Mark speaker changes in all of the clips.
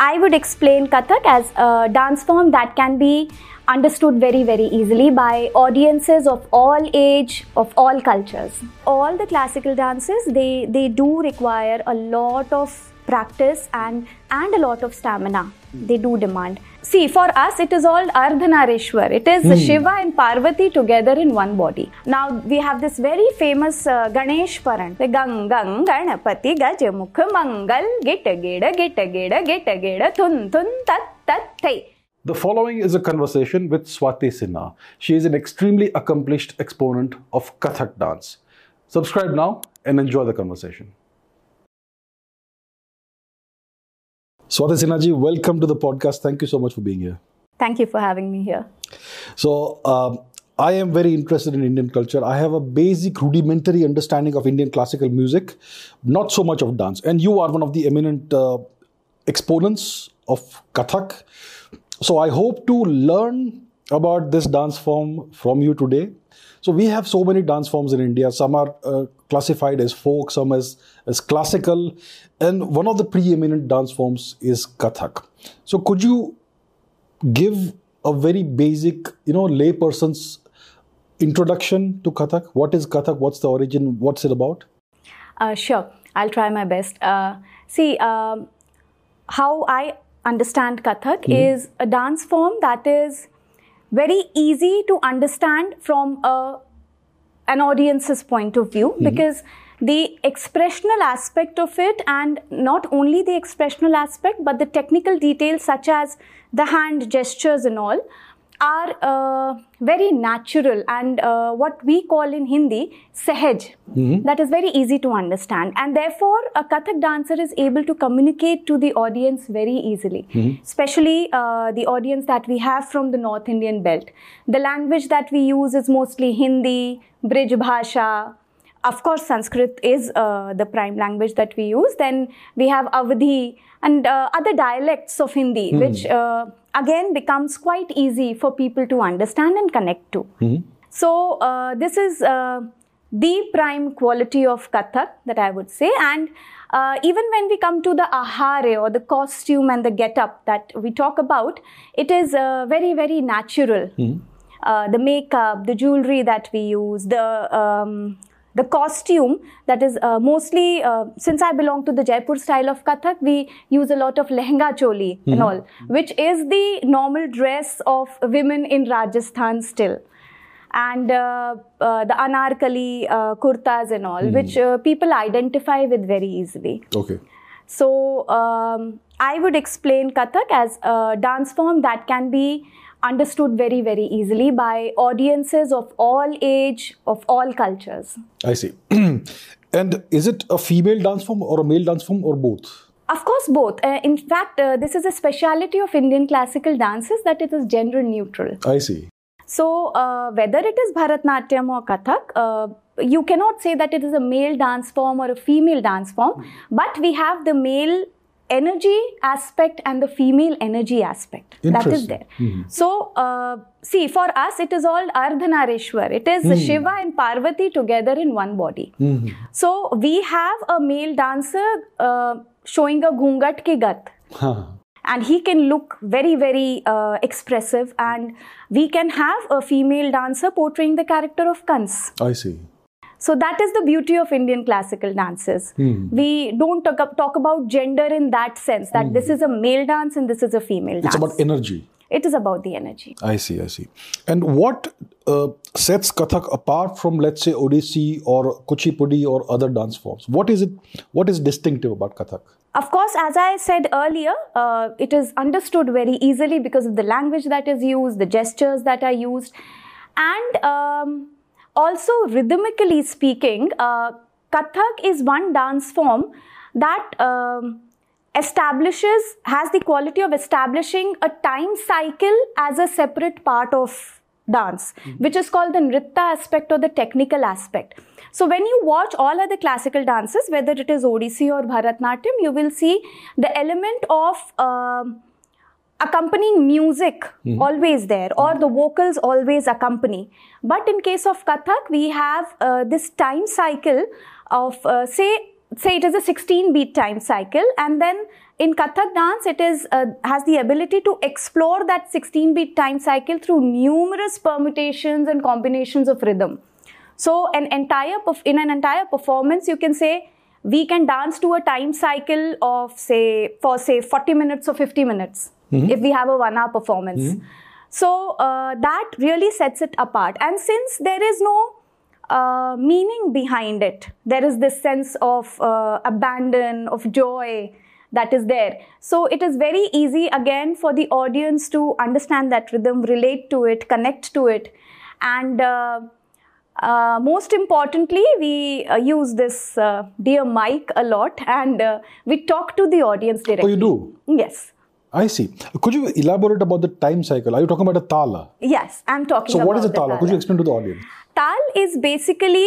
Speaker 1: I would explain Kathak as a dance form that can be understood very, very easily by audiences of all age, of all cultures. All the classical dances, they do require a lot of practice and a lot of stamina. They do demand. See, for us, it is all Ardhanarishwar. It is Shiva and Parvati together in one body. Now, we have this very famous Ganesh Paran. Gang gang Ganapati Gajamukha Mangal Gita Geda Thun Thun Tat Tat Thai.
Speaker 2: The following is a conversation with Swati Sinha. She is an extremely accomplished exponent of Kathak dance. Subscribe now and enjoy the conversation. Swati Sinha ji, welcome to the podcast. Thank you so much for being here.
Speaker 1: Thank you for having me here.
Speaker 2: So, I am very interested in Indian culture. I have a basic rudimentary understanding of Indian classical music, not so much of dance. And you are one of the eminent exponents of Kathak. So I hope to learn about this dance form from you today. So we have so many dance forms in India. Some are classified as folk, some as classical. And one of the preeminent dance forms is Kathak. So could you give a very basic, layperson's introduction to Kathak? What is Kathak? What's the origin? What's it about?
Speaker 1: Sure. I'll try my best. How I understand Kathak is a dance form that is very easy to understand from an audience's point of view, because the expressional aspect of it, and not only the expressional aspect but the technical details such as the hand gestures and all are very natural and what we call in Hindi sahaj. That is very easy to understand, and therefore a Kathak dancer is able to communicate to the audience very easily, especially the audience that we have from the North Indian belt. The language that we use is mostly Hindi, Brij Bhasha. Of course, Sanskrit is the prime language that we use. Then we have Awadhi and other dialects of Hindi, which again becomes quite easy for people to understand and connect to. So this is the prime quality of Kathak that I would say. And even when we come to the ahare or the costume and the get-up that we talk about, it is very, very natural. The makeup, the jewelry that we use, the costume that is mostly, since I belong to the Jaipur style of Kathak, we use a lot of lehenga choli and all, which is the normal dress of women in Rajasthan still. And the anarkali kurtas and all, which people identify with very easily.
Speaker 2: Okay.
Speaker 1: So I would explain Kathak as a dance form that can be understood very, very easily by audiences of all age, of all cultures.
Speaker 2: I see. And is it a female dance form or a male dance form or both?
Speaker 1: Of course, both. In fact, this is a speciality of Indian classical dances that it is gender neutral.
Speaker 2: I see.
Speaker 1: So, whether it is Bharatnatyam or Kathak, you cannot say that it is a male dance form or a female dance form, but we have the male energy aspect and the female energy aspect that is there. So, see, for us, it is all Ardhanarishwar. It is Shiva and Parvati together in one body. So, we have a male dancer showing a ghungat ki gat. And he can look very, very expressive, and we can have a female dancer portraying the character of Kans.
Speaker 2: I see.
Speaker 1: So that is the beauty of Indian classical dances. We don't talk about gender in that sense, that this is a male dance and this is a female dance.
Speaker 2: It's about energy.
Speaker 1: It is about the energy.
Speaker 2: I see. And what sets Kathak apart from, let's say, Odissi or Kuchipudi or other dance forms? What is it? What is distinctive about Kathak?
Speaker 1: Of course, as I said earlier, it is understood very easily because of the language that is used, the gestures that are used, and also, rhythmically speaking, Kathak is one dance form that has the quality of establishing a time cycle as a separate part of dance, which is called the Nritta aspect or the technical aspect. So when you watch all other classical dances, whether it is Odissi or Bharatnatyam, you will see the element of accompanying music always there, or the vocals always accompany. But in case of Kathak, we have this time cycle of, say, say it is a 16 beat time cycle, and then in Kathak dance it is has the ability to explore that 16 beat time cycle through numerous permutations and combinations of rhythm. So in an entire performance, you can say we can dance to a time cycle of say 40 minutes or 50 minutes if we have a 1 hour performance. So that really sets it apart. And since there is no meaning behind it, there is this sense of abandon, of joy that is there. So it is very easy again for the audience to understand that rhythm, relate to it, connect to it. And most importantly, we use this dear mic a lot, and we talk to the audience directly.
Speaker 2: Oh, you do?
Speaker 1: Yes.
Speaker 2: I see. Could you elaborate about the time cycle? Are you talking about a tala?
Speaker 1: Yes, I'm talking about
Speaker 2: So what is a tala?
Speaker 1: tala.
Speaker 2: Could you explain to the audience?
Speaker 1: Tal is basically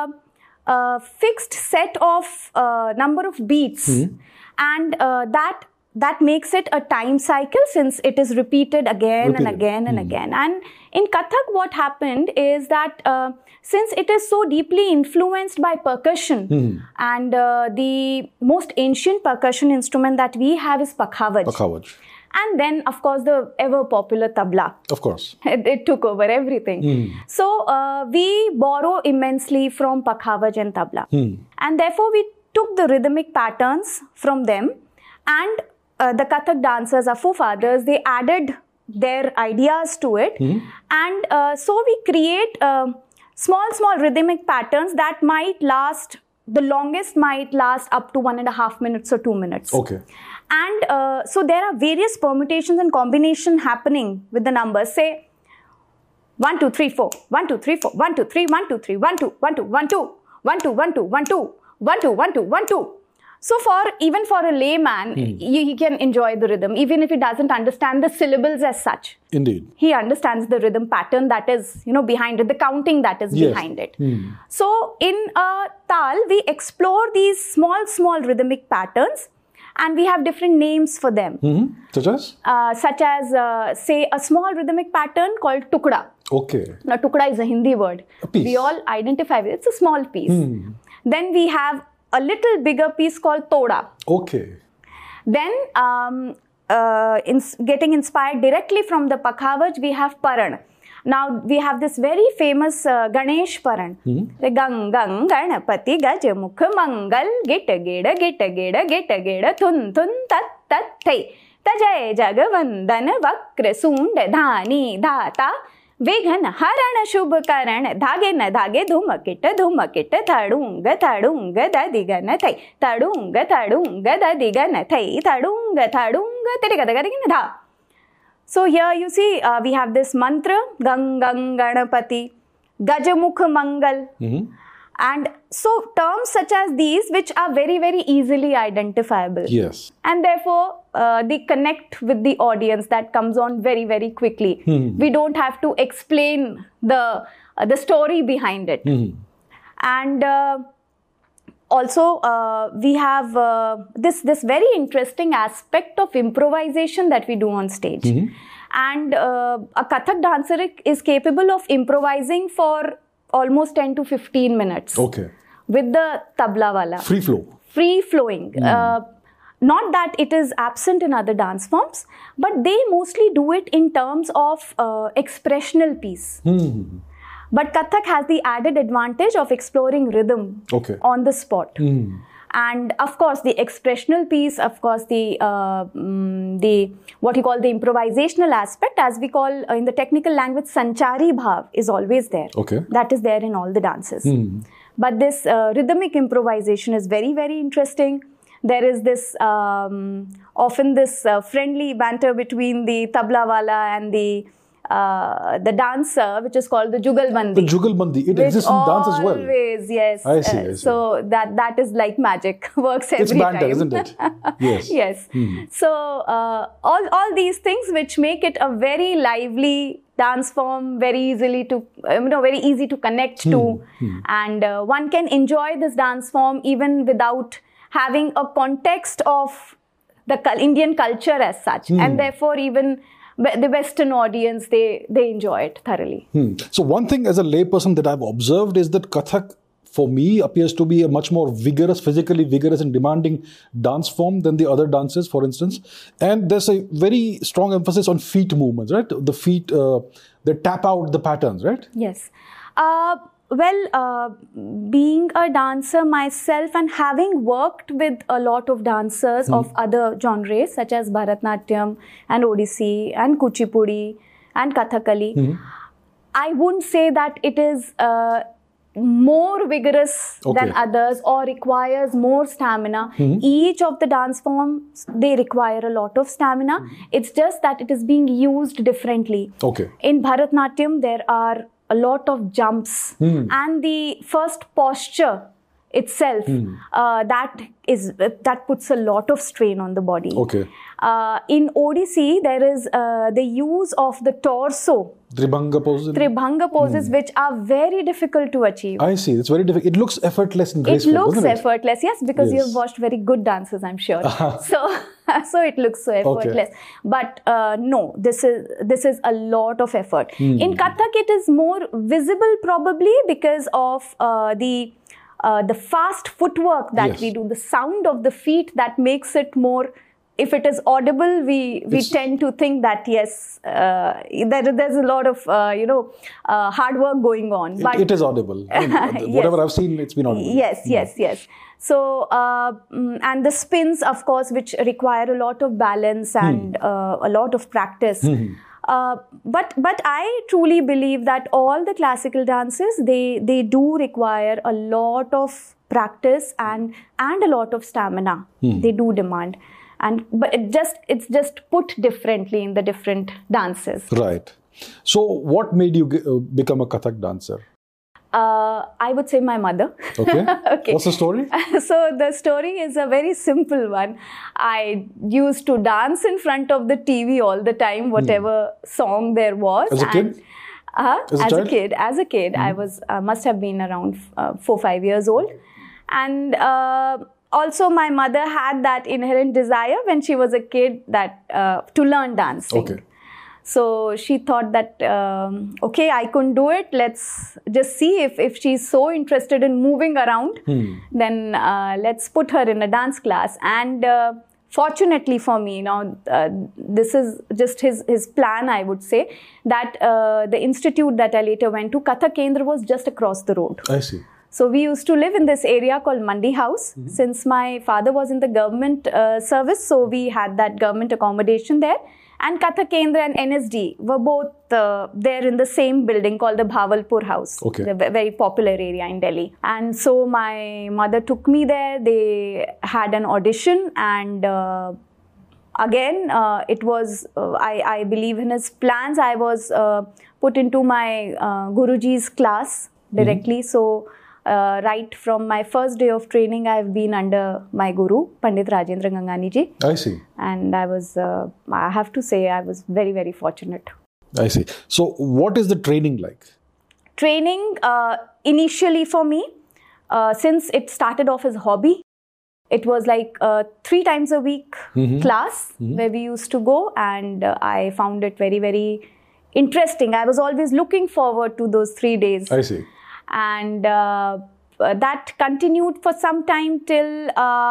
Speaker 1: a fixed set of number of beats, and that makes it a time cycle since it is repeated again and again and again. And in Kathak, what happened is that since it is so deeply influenced by percussion, and the most ancient percussion instrument that we have is pakhavaj.
Speaker 2: Pakhavaj.
Speaker 1: And then, of course, the ever popular tabla.
Speaker 2: Of course.
Speaker 1: It took over everything. So we borrow immensely from pakhavaj and tabla. And therefore, we took the rhythmic patterns from them, and the Kathak dancers, our forefathers, they added their ideas to it. And so we create small rhythmic patterns that might last, the longest might last up to 1.5 minutes or 2 minutes.
Speaker 2: Okay.
Speaker 1: And so there are various permutations and combination happening with the numbers. Say 1 2 3 4, 1 2 3 4, 1 2 3, 1 2 3, 1 2 1 2 1 2, 1 2 1 2 1 2, 1 2 1 2 1 2. So even for a layman, he can enjoy the rhythm, even if he doesn't understand the syllables as such.
Speaker 2: Indeed.
Speaker 1: He understands the rhythm pattern that is, behind it, the counting that is behind it. So in a tal, we explore these small rhythmic patterns, and we have different names for them.
Speaker 2: Such as?
Speaker 1: Say, a small rhythmic pattern called tukda.
Speaker 2: Okay.
Speaker 1: Now, tukda is a Hindi word.
Speaker 2: A piece.
Speaker 1: We all identify with it. It's a small piece. Then we have a little bigger piece called toda.
Speaker 2: Okay.
Speaker 1: Then, getting inspired directly from the pakhavaj, we have paran. Now, we have this very famous Ganesh paran. Gang gang ganapati gaj mukh mangal gita geda gita geda gita geda thun thun tat tat thay tajay jagavandan vakra sund dhani dhata Veghan haran shubh karan dhage na dhage dhumakita thadunga dadigana thai thadunga dadigana thai thadunga tirigadagadagana dha. So here you see we have this mantra gang gang ganapati gajamukh mangal. And so terms such as these, which are very easily identifiable.
Speaker 2: Yes.
Speaker 1: And therefore, they connect with the audience. That comes on very quickly. We don't have to explain the story behind it. And also, we have this very interesting aspect of improvisation that we do on stage. And a Kathak dancer is capable of improvising for almost 10 to 15 minutes.
Speaker 2: Okay.
Speaker 1: With the tabla wala.
Speaker 2: Free flow.
Speaker 1: Free flowing. Not that it is absent in other dance forms, but they mostly do it in terms of expressional piece. But Kathak has the added advantage of exploring rhythm on the spot. And of course, the expressional piece, of course, the what you call the improvisational aspect, as we call in the technical language, sanchari bhav, is always there.
Speaker 2: Okay.
Speaker 1: That is there in all the dances. But this rhythmic improvisation is very interesting. There is this often this friendly banter between the tabla wala and the dancer, which is called the Jugalbandi.
Speaker 2: The Jugalbandi, it exists in dance as well.
Speaker 1: Always, yes.
Speaker 2: I see.
Speaker 1: So that is like magic, works every time.
Speaker 2: It's banter, isn't it? Yes.
Speaker 1: Yes. So all these things which make it a very lively dance form, very easy to connect to, and one can enjoy this dance form even without having a context of the Indian culture as such, and therefore even the Western audience, they enjoy it thoroughly.
Speaker 2: So one thing as a layperson that I've observed is that Kathak for me, appears to be a much more vigorous, physically vigorous and demanding dance form than the other dances, for instance. And there's a very strong emphasis on feet movements, right? The feet, they tap out the patterns, right?
Speaker 1: Yes. Being a dancer myself and having worked with a lot of dancers of other genres such as Bharatnatyam and Odissi and Kuchipudi and Kathakali, I wouldn't say that it is more vigorous than others or requires more stamina. Each of the dance forms, they require a lot of stamina. It's just that it is being used differently. In Bharatnatyam, there are a lot of jumps and the first posture itself that puts a lot of strain on the body. In Odissi, there is the use of the torso. Tribhanga poses, which are very difficult to achieve.
Speaker 2: I see. It's very difficult. It looks effortless and graceful.
Speaker 1: It looks effortless, yes, because you have watched very good dances, I'm sure. So it looks so effortless. But no, this is a lot of effort. In Kathak, it is more visible probably because of the fast footwork that we do, the sound of the feet that makes it more. If it is audible, we tend to think that yes, there's a lot of hard work going on. But
Speaker 2: it is audible. Whatever I've seen, it's been audible.
Speaker 1: Yes. So and the spins, of course, which require a lot of balance and a lot of practice. But I truly believe that all the classical dances they do require a lot of practice and a lot of stamina. They do demand. But it's just put differently in the different dances.
Speaker 2: Right. So what made you become a Kathak dancer?
Speaker 1: I would say my mother.
Speaker 2: Okay. What's the story?
Speaker 1: So the story is a very simple one. I used to dance in front of the TV all the time, whatever song there was.
Speaker 2: As a kid?
Speaker 1: As a kid, I was must have been around 4-5 years old, and also my mother had that inherent desire when she was a kid that to learn dancing. So she thought that, I couldn't do it. Let's just see if she's so interested in moving around, then let's put her in a dance class. And fortunately for me, this is just his plan, I would say, that the institute that I later went to, Kathak Kendra, was just across the road.
Speaker 2: I see.
Speaker 1: So we used to live in this area called Mandi House. Since my father was in the government service, so we had that government accommodation there. And Kathak Kendra and NSD were both there in the same building called the Bhavalpur House. A very popular area in Delhi. And so my mother took me there. They had an audition, and again, it was, I believe in his plans, I was put into my Guruji's class directly. So right from my first day of training, I've been under my guru, Pandit Rajendra Gangani ji.
Speaker 2: I see.
Speaker 1: And I was, I have to say, I was very, very fortunate.
Speaker 2: I see. So what is the training like?
Speaker 1: Training, initially for me, since it started off as a hobby, it was like 3 times a week class where we used to go, and I found it very, very interesting. I was always looking forward to those 3 days.
Speaker 2: I see.
Speaker 1: And that continued for some time till...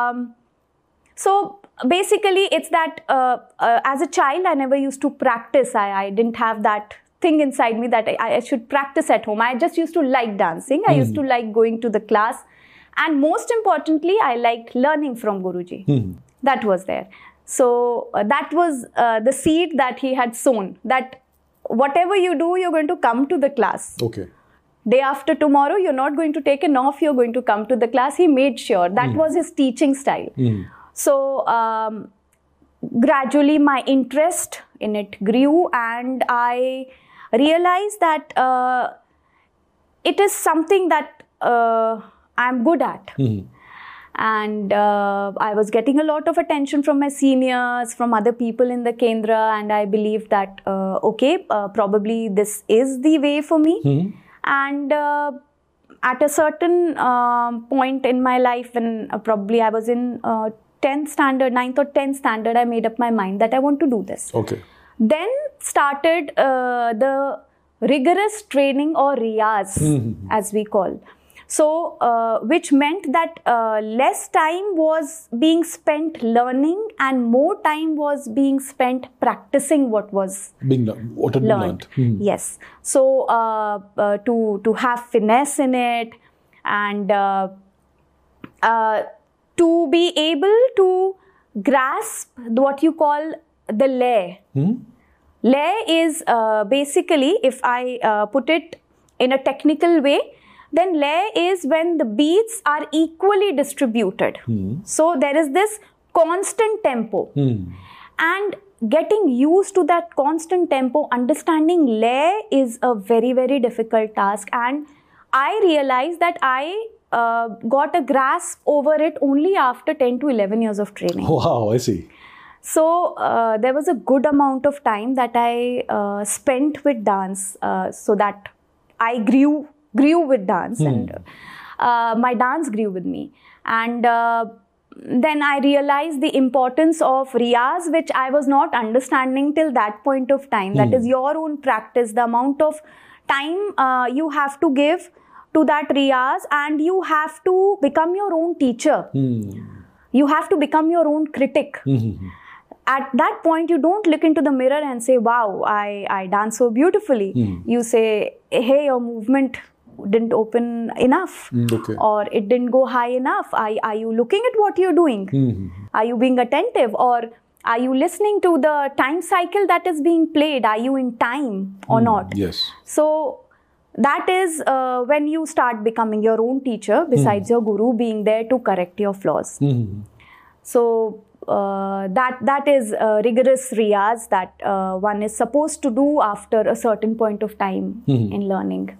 Speaker 1: so basically, it's that as a child, I never used to practice. I didn't have that thing inside me that I should practice at home. I just used to like dancing. I used to like going to the class. And most importantly, I liked learning from Guruji. That was there. So that was the seed that he had sown, that whatever you do, you're going to come to the class. Day after tomorrow, you're not going to take an off, you're going to come to the class. He made sure. That was his teaching style. So gradually my interest in it grew, and I realized that it is something that I'm good at. And I was getting a lot of attention from my seniors, from other people in the Kendra, and I believed that, probably this is the way for me. And at a certain point in my life, when probably I was in 9th or 10th standard, I made up my mind that I want to do this. Then started the rigorous training, or riyaz, as we call. So, which meant that less time was being spent learning and more time was being spent practicing what was
Speaker 2: what had been learned.
Speaker 1: Yes. So, to have finesse in it and to be able to grasp what you call the lay. Lay is basically, if I put it in a technical way, then lay is when the beats are equally distributed. So there is this constant tempo. And getting used to that constant tempo, understanding lay is a very, very difficult task. And I realized that I got a grasp over it only after 10 to 11 years of training.
Speaker 2: Wow, I see.
Speaker 1: So there was a good amount of time that I spent with dance, so that I grew with dance, and my dance grew with me. And then I realized the importance of riyaz, which I was not understanding till that point of time. That is your own practice, the amount of time you have to give to that riyaz, and you have to become your own teacher. You have to become your own critic. At that point, you don't look into the mirror and say, wow, I dance so beautifully. You say, hey, your movement didn't open enough, or it didn't go high enough. Are you looking at what you're doing? Are you being attentive, or are you listening to the time cycle that is being played? Are you in time or not?
Speaker 2: Yes.
Speaker 1: So that is when you start becoming your own teacher, besides your guru being there to correct your flaws. So that is rigorous riyaz that one is supposed to do after a certain point of time in learning.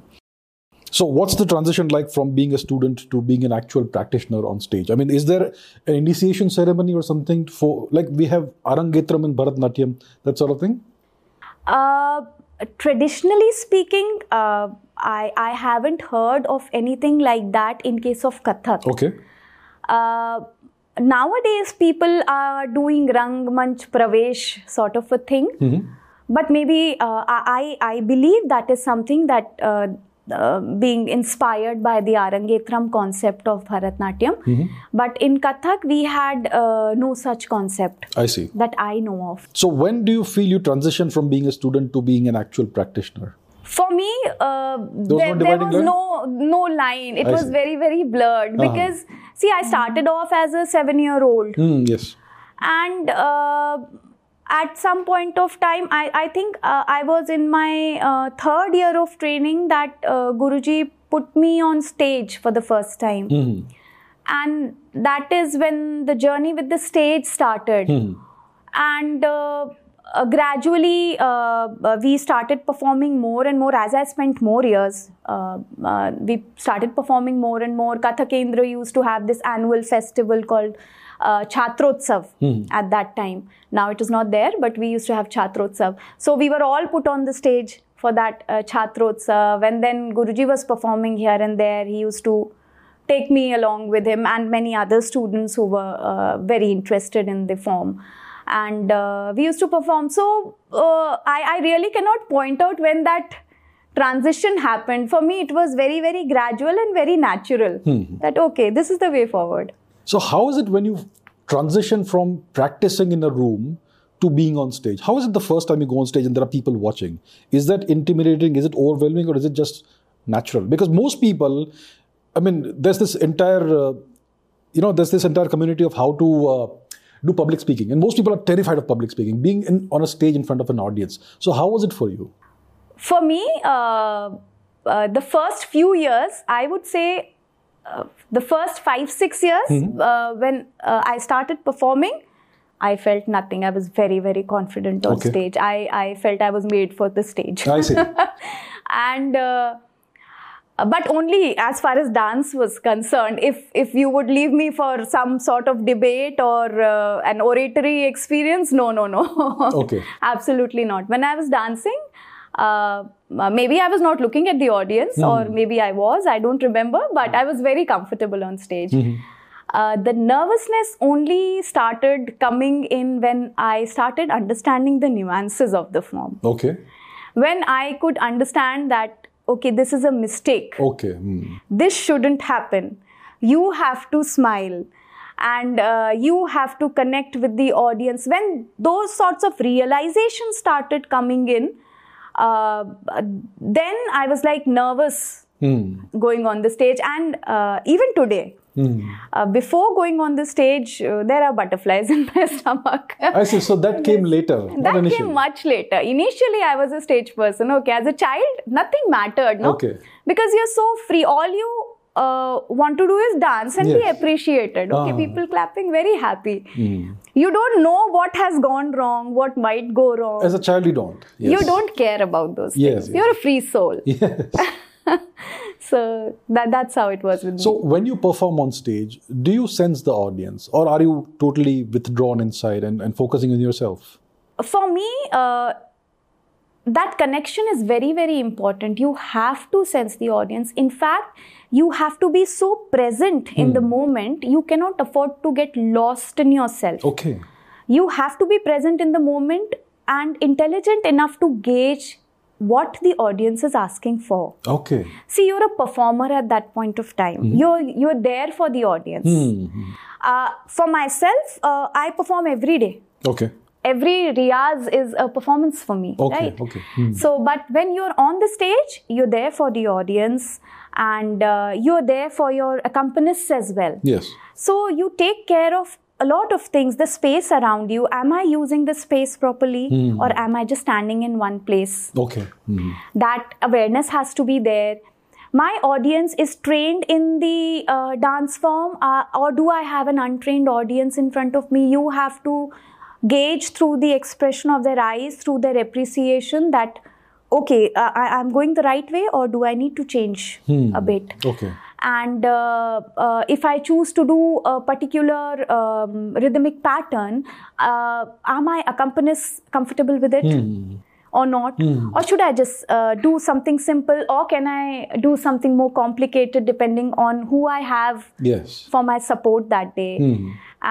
Speaker 2: So what's the transition like from being a student to being an actual practitioner on stage? I mean, is there an initiation ceremony or something for, like we have Arangetram in Bharatnatyam, that sort of thing?
Speaker 1: Traditionally speaking, I haven't heard of anything like that in case of Kathak.
Speaker 2: Okay.
Speaker 1: Nowadays, people are doing Rangmanch Pravesh sort of a thing. But maybe I believe that is something that being inspired by the Arangetram concept of Bharatnatyam. But in Kathak, we had no such concept.
Speaker 2: I see.
Speaker 1: That I know of.
Speaker 2: So when do you feel you transition from being a student to being an actual practitioner?
Speaker 1: For me, there was no line. It was very, very blurred. Because, see, I started off as a 7-year-old.
Speaker 2: Yes.
Speaker 1: And at some point of time, I think I was in my 3rd year of training that Guruji put me on stage for the first time. And that is when the journey with the stage started. And gradually, we started performing more and more as I spent more years. We started performing more and more. Kathak Kendra used to have this annual festival called Chhatrotsav at that time. Now it is not there, but we used to have Chhatrotsav. So we were all put on the stage for that Chhatrotsav. And then Guruji was performing here and there. He used to take me along with him and many other students who were very interested in the form. And we used to perform. So I really cannot point out when that transition happened. For me, it was very, very gradual and very natural. That, okay, this is the way forward.
Speaker 2: So how is it when you transition from practicing in a room to being on stage? How is it the first time you go on stage and there are people watching? Is that intimidating? Is it overwhelming? Or is it just natural? Because most people, I mean, there's this entire, there's this entire community of how to do public speaking. And most people are terrified of public speaking, being on a stage in front of an audience. So how was it for you?
Speaker 1: For me, the first few years, I would say the first 5-6 years, when I started performing, I felt nothing. I was very, very confident on stage. I felt I was made for the stage.
Speaker 2: I see.
Speaker 1: And but only as far as dance was concerned. If you would leave me for some sort of debate or an oratory experience, no.
Speaker 2: Okay.
Speaker 1: Absolutely not. When I was dancing, maybe I was not looking at the audience, or maybe I was, I don't remember, but I was very comfortable on stage. The nervousness only started coming in when I started understanding the nuances of the form.
Speaker 2: Okay.
Speaker 1: When I could understand that, okay, this is a mistake.
Speaker 2: Okay.
Speaker 1: This shouldn't happen. You have to smile. And you have to connect with the audience. When those sorts of realizations started coming in, then I was like nervous going on the stage. And even today, before going on the stage, there are butterflies in my stomach.
Speaker 2: I see. So that came later.
Speaker 1: That came much later. Initially, I was a stage person. Okay, as a child, nothing mattered. No?
Speaker 2: Okay.
Speaker 1: Because you're so free. All you want to do is dance and be appreciated. Okay, people clapping, very happy. You don't know what has gone wrong, what might go wrong.
Speaker 2: As a child, you don't. Yes.
Speaker 1: You don't care about those things. You're a free soul.
Speaker 2: Yes.
Speaker 1: So that's how it was with me.
Speaker 2: So when you perform on stage, do you sense the audience, or are you totally withdrawn inside and focusing on yourself?
Speaker 1: For me, that connection is very, very important. You have to sense the audience. In fact, you have to be so present in the moment. You cannot afford to get lost in yourself.
Speaker 2: Okay.
Speaker 1: You have to be present in the moment and intelligent enough to gauge what the audience is asking for.
Speaker 2: Okay.
Speaker 1: See, you're a performer at that point of time. You're there for the audience. For myself, I perform every day.
Speaker 2: Okay.
Speaker 1: Every riyaz is a performance for me,
Speaker 2: okay,
Speaker 1: right?
Speaker 2: Okay.
Speaker 1: So, but when you're on the stage, you're there for the audience and you're there for your accompanists as well.
Speaker 2: Yes.
Speaker 1: So, you take care of a lot of things, the space around you. Am I using the space properly or am I just standing in one place?
Speaker 2: Okay.
Speaker 1: That awareness has to be there. My audience is trained in the dance form or do I have an untrained audience in front of me? You have to gauge through the expression of their eyes, through their appreciation that, okay, I'm going the right way or do I need to change a bit?
Speaker 2: Okay.
Speaker 1: And if I choose to do a particular rhythmic pattern, are my accompanists comfortable with it or not? Or should I just do something simple, or can I do something more complicated depending on who I have for my support that day?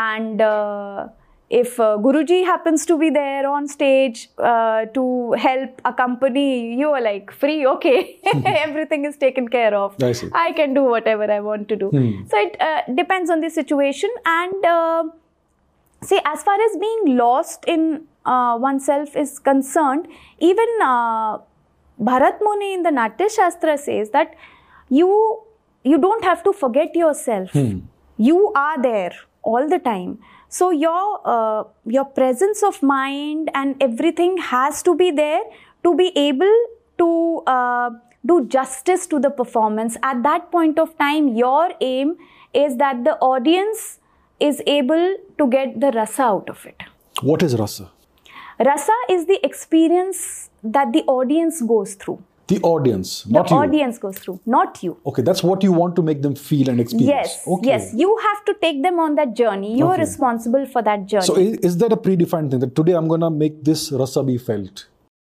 Speaker 1: And if Guruji happens to be there on stage to help accompany, you are like free, okay, everything is taken care of. I can do whatever I want to do. So it depends on the situation. And see, as far as being lost in oneself is concerned, even Bharat Muni in the Natya Shastra says that you don't have to forget yourself. You are there all the time. So your presence of mind and everything has to be there to be able to do justice to the performance. At that point of time, your aim is that the audience is able to get the rasa out of it.
Speaker 2: What is rasa?
Speaker 1: Rasa is the experience that the audience goes through.
Speaker 2: The audience, not you.
Speaker 1: The audience goes through, not you.
Speaker 2: Okay, that's what you want to make them feel and experience.
Speaker 1: Yes,
Speaker 2: okay.
Speaker 1: Yes. You have to take them on that journey. You are responsible for that journey.
Speaker 2: So is that a predefined thing that today I'm going to make this rasa be felt?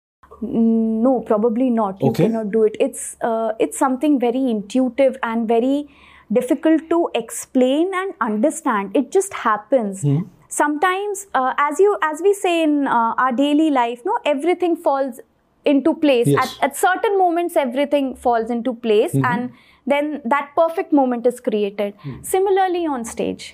Speaker 1: No, probably not. You cannot do it. It's something very intuitive and very difficult to explain and understand. It just happens. Sometimes, as we say in our daily life, no, everything falls into place.
Speaker 2: Yes.
Speaker 1: At certain moments, everything falls into place, and then that perfect moment is created. Similarly, on stage.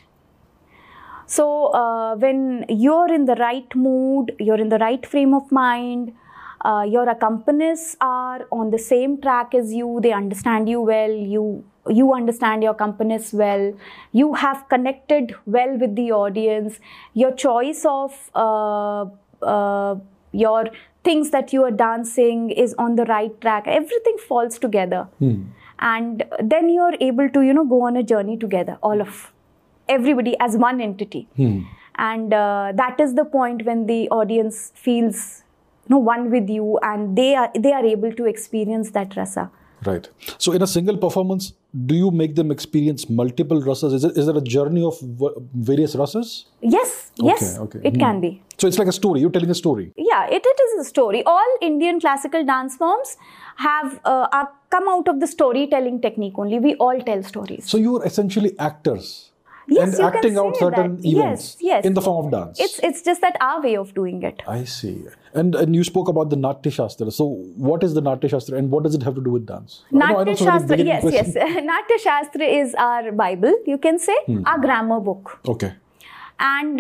Speaker 1: So, when you're in the right mood, you're in the right frame of mind, your accompanists are on the same track as you, they understand you well, you understand your accompanists well, you have connected well with the audience, your choice of your things that you are dancing is on the right track, everything falls together. And then you're able to, go on a journey together, everybody as one entity. And that is the point when the audience feels one with you, and they are able to experience that rasa.
Speaker 2: Right. So in a single performance, do you make them experience multiple rasas? Is it a journey of various rasas?
Speaker 1: Yes. It can be.
Speaker 2: So it's like a story. You're telling a story.
Speaker 1: Yeah, it is a story. All Indian classical dance forms have come out of the storytelling technique only. We all tell stories.
Speaker 2: So you're essentially actors.
Speaker 1: Yes,
Speaker 2: and
Speaker 1: you can
Speaker 2: acting out
Speaker 1: say
Speaker 2: certain
Speaker 1: that.
Speaker 2: events
Speaker 1: Yes.
Speaker 2: in the form of dance.
Speaker 1: It's just that our way of doing it.
Speaker 2: I see. And you spoke about the Natya Shastra. So what is the Natya Shastra and what does it have to do with dance?
Speaker 1: Natya Shastra, yes. Natya Shastra is our Bible, you can say, our grammar book.
Speaker 2: Okay.
Speaker 1: And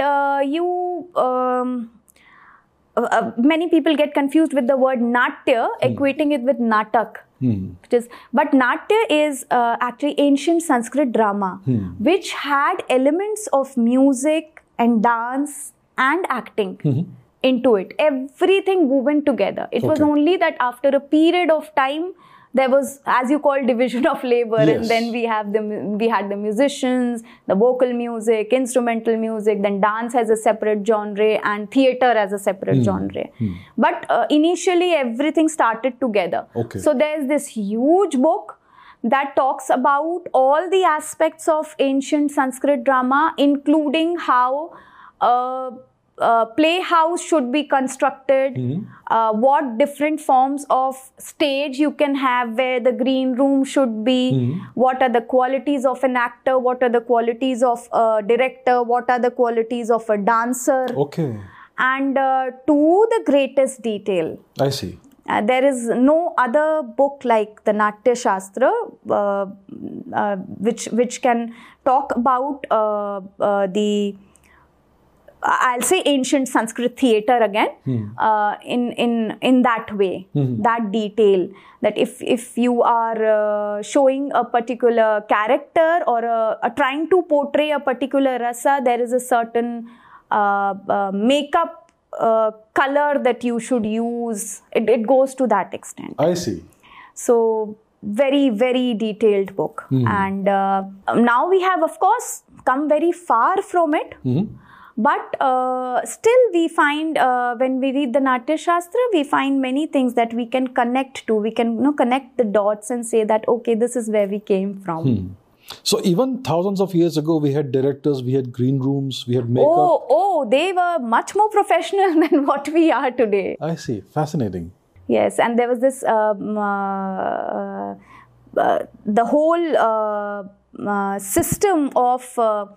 Speaker 1: many people get confused with the word Natya, equating it with Natak. But Natya is actually ancient Sanskrit drama, which had elements of music and dance and acting into it. Everything woven together. It was only that after a period of time, there was, as you call, division of labor, and then we had the musicians, the vocal music, instrumental music, then dance as a separate genre and theatre as a separate genre. But initially everything started together. So there's this huge book that talks about all the aspects of ancient Sanskrit drama, including how playhouse should be constructed, what different forms of stage you can have where the green room should be, what are the qualities of an actor, what are the qualities of a director, what are the qualities of a dancer. And to the greatest detail.
Speaker 2: I see.
Speaker 1: There is no other book like the Natya Shastra which can talk about I'll say ancient Sanskrit theatre again, in that way, that detail, that if you are showing a particular character or trying to portray a particular rasa, there is a certain makeup color that you should use. It goes to that extent.
Speaker 2: I see.
Speaker 1: So very, very detailed book. And now we have, of course, come very far from it. But still we find, when we read the Natya Shastra, we find many things that we can connect to. We can connect the dots and say that, okay, this is where we came from.
Speaker 2: So even thousands of years ago, we had directors, we had green rooms, we had makeup.
Speaker 1: Oh, they were much more professional than what we are today.
Speaker 2: I see. Fascinating.
Speaker 1: Yes, and there was this, the whole system of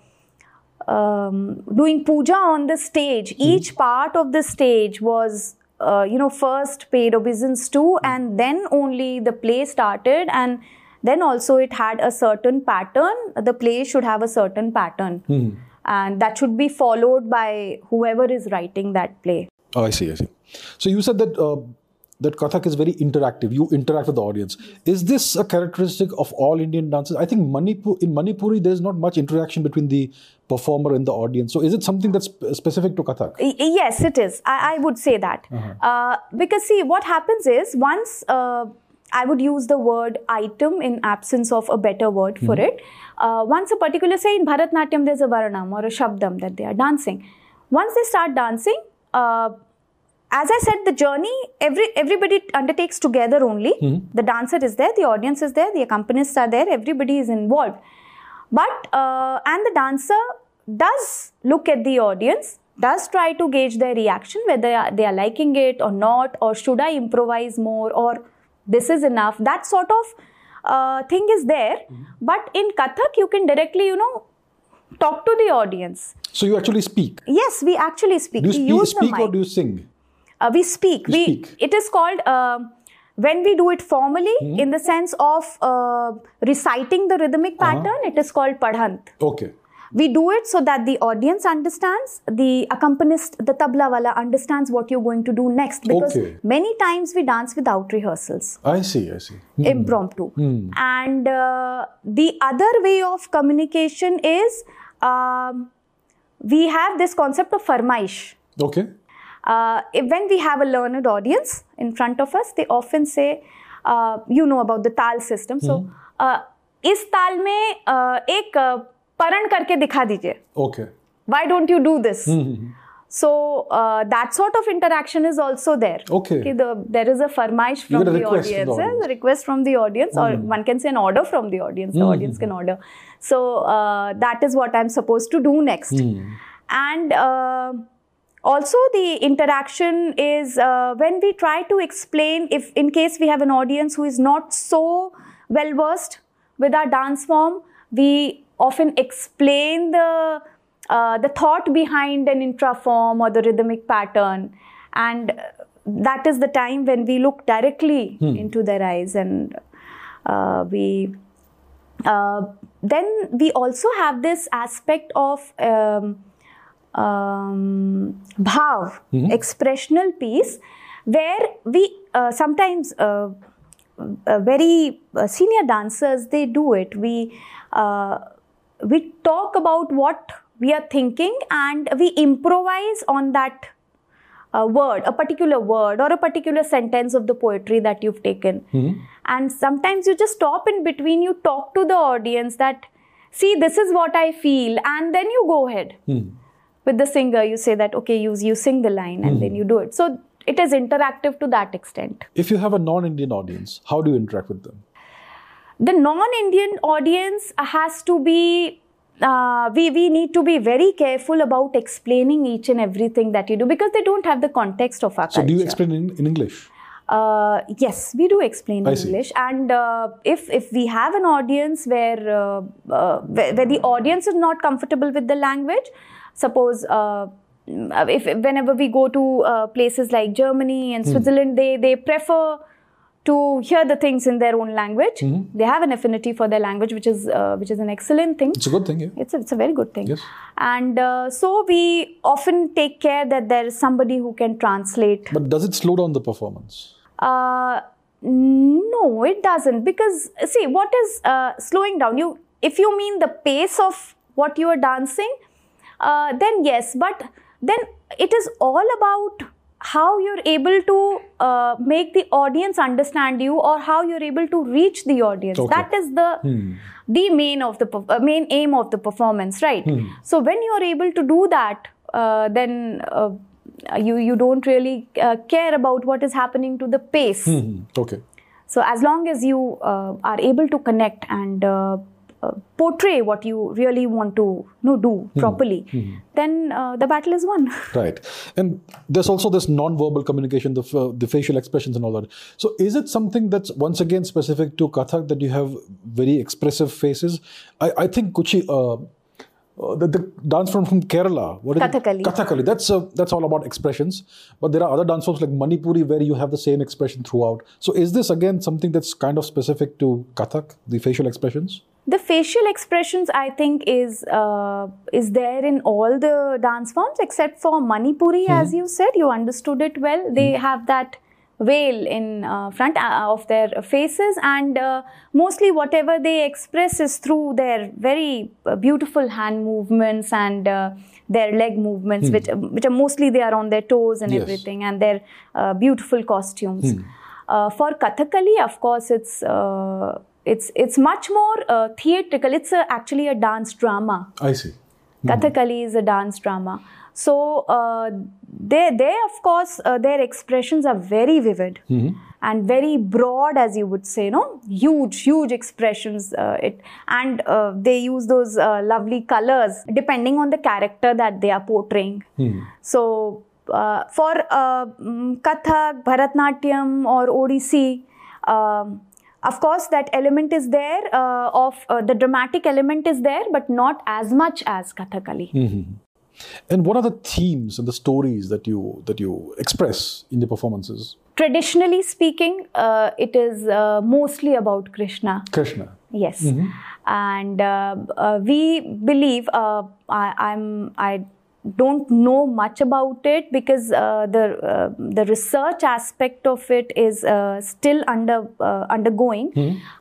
Speaker 1: doing puja on the stage. Each part of the stage was, first paid obeisance to, and then only the play started, and then also it had a certain pattern. The play should have a certain pattern, and that should be followed by whoever is writing that play.
Speaker 2: Oh, I see. So you said that that Kathak is very interactive. You interact with the audience. Is this a characteristic of all Indian dances? I think in Manipuri, there is not much interaction between the performer and the audience. So is it something that's specific to Kathak?
Speaker 1: Yes, it is. I would say that. Because see, what happens is, once I would use the word item in absence of a better word for it. Once a particular, say in Bharatnatyam, there's a Varanam or a Shabdam that they are dancing. Once they start dancing, as I said, the journey, everybody undertakes together only. The dancer is there, the audience is there, the accompanists are there, everybody is involved. But, and the dancer does look at the audience, does try to gauge their reaction, whether they are liking it or not, or should I improvise more, or this is enough. That sort of thing is there. But in Kathak, you can directly, talk to the audience.
Speaker 2: So you actually speak?
Speaker 1: Yes, we actually speak.
Speaker 2: Do you speak or do you sing?
Speaker 1: We speak. It is called, when we do it formally, in the sense of reciting the rhythmic pattern, it is called padhant.
Speaker 2: Okay.
Speaker 1: We do it so that the audience understands, the accompanist, the tabla wala understands what you're going to do next. Because many times we dance without rehearsals.
Speaker 2: I see.
Speaker 1: Impromptu. And the other way of communication is, we have this concept of farmaish.
Speaker 2: Okay.
Speaker 1: When we have a learned audience in front of us, they often say, you know about the tal system. So, is tal mein ek paran karke dikha dijiye.
Speaker 2: Okay.
Speaker 1: Why don't you do this? So, that sort of interaction is also there.
Speaker 2: Okay.
Speaker 1: There is a farmaish from the audience. A request from the audience, or one can say an order from the audience. The audience can order. So, that is what I'm supposed to do next. And also, the interaction is when we try to explain, if in case we have an audience who is not so well versed with our dance form, we often explain the thought behind an intra-form or the rhythmic pattern, and that is the time when we look directly into their eyes, and then we also have this aspect of bhav, expressional piece, where we sometimes very senior dancers, they do it. We talk about what we are thinking and we improvise on that word, a particular word or a particular sentence of the poetry that you've taken. And sometimes you just stop in between, you talk to the audience that, see, this is what I feel, and then you go ahead. With the singer, you say that, okay, you sing the line, and then you do it. So it is interactive to that extent.
Speaker 2: If you have a non-Indian audience, how do you interact with them?
Speaker 1: The non-Indian audience has to be, we need to be very careful about explaining each and everything that you do, because they don't have the context of our culture.
Speaker 2: So do you explain in English?
Speaker 1: Yes, we do explain in English. And if we have an audience where the audience is not comfortable with the language, suppose whenever we go to places like Germany and Switzerland, they prefer to hear the things in their own language. They have an affinity for their language, which is an excellent thing.
Speaker 2: It's a good thing, yeah.
Speaker 1: It's a very good thing.
Speaker 2: Yes.
Speaker 1: And so we often take care that there is somebody who can translate.
Speaker 2: But does it slow down the performance?
Speaker 1: No, it doesn't. Because, see, what is slowing down? If you mean the pace of what you are dancing, then yes. But then it is all about how you're able to make the audience understand you, or how you're able to reach the audience.
Speaker 2: Okay.
Speaker 1: That is the main aim of the performance, right? So when you're able to do that, then you don't really care about what is happening to the pace.
Speaker 2: Okay.
Speaker 1: So as long as you are able to connect and portray what you really want to do properly, then the battle is won.
Speaker 2: Right. And there's also this non-verbal communication, the facial expressions and all that. So is it something that's once again specific to Kathak, that you have very expressive faces? I think Kuchi, the dance form from Kerala, what is
Speaker 1: Kathakali.
Speaker 2: It? Kathakali. That's all about expressions. But there are other dance forms like Manipuri where you have the same expression throughout. So is this again something that's kind of specific to Kathak, the facial expressions?
Speaker 1: The facial expressions, I think, is there in all the dance forms except for Manipuri, as you said. You understood it well. They have that veil in front of their faces, and mostly whatever they express is through their very beautiful hand movements and their leg movements, which are mostly they are on their toes and everything, and their beautiful costumes. For Kathakali, of course, it's much more theatrical. It's actually a dance drama.
Speaker 2: I see.
Speaker 1: Kathakali is a dance drama. So they of course, their expressions are very vivid and very broad, as you would say, huge expressions. And they use those lovely colors depending on the character that they are portraying. So for Kathak, Bharatnatyam or Odissi, of course, that element is there, the dramatic element is there, but not as much as Kathakali.
Speaker 2: And what are the themes and the stories that you express in the performances? Traditionally
Speaker 1: speaking, it is mostly about Krishna.
Speaker 2: Krishna.
Speaker 1: Yes. And we believe, I don't know much about it, because the research aspect of it is still undergoing.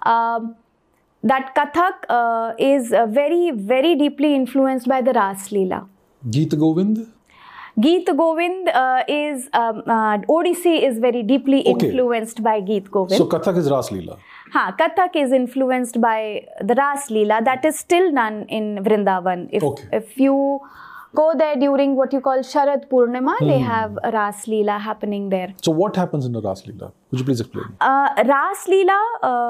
Speaker 1: That Kathak is very, very deeply influenced by the Ras Leela.
Speaker 2: Geet Govind?
Speaker 1: Geet Govind is, Odissi is very deeply influenced by Geet Govind.
Speaker 2: So Kathak is Ras Leela?
Speaker 1: Kathak is influenced by the Ras Leela that is still done in Vrindavan. If you go there during what you call Sharad Purnima, they have a Ras Leela happening there.
Speaker 2: So what happens in the Ras Leela? Would you please explain?
Speaker 1: Ras Leela,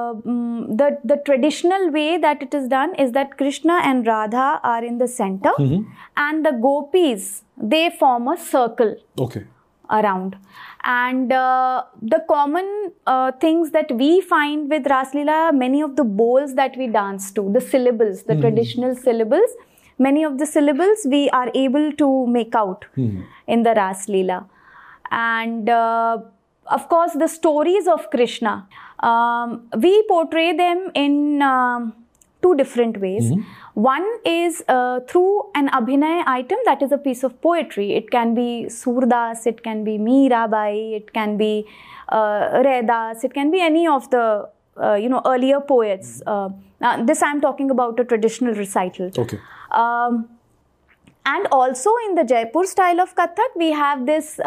Speaker 1: the traditional way that it is done is that Krishna and Radha are in the center, and the gopis, they form a circle. around. And the common things that we find with Ras Leela, many of the bols that we dance to, the syllables, the traditional syllables, many of the syllables we are able to make out in the Ras Leela. And of course, the stories of Krishna, we portray them in two different ways. One is through an Abhinay item, that is a piece of poetry. It can be Surdas, it can be Meerabai, it can be Raidas, it can be any of the earlier poets. This I'm talking about a traditional recital.
Speaker 2: Okay.
Speaker 1: And also in the Jaipur style of Kathak, we have this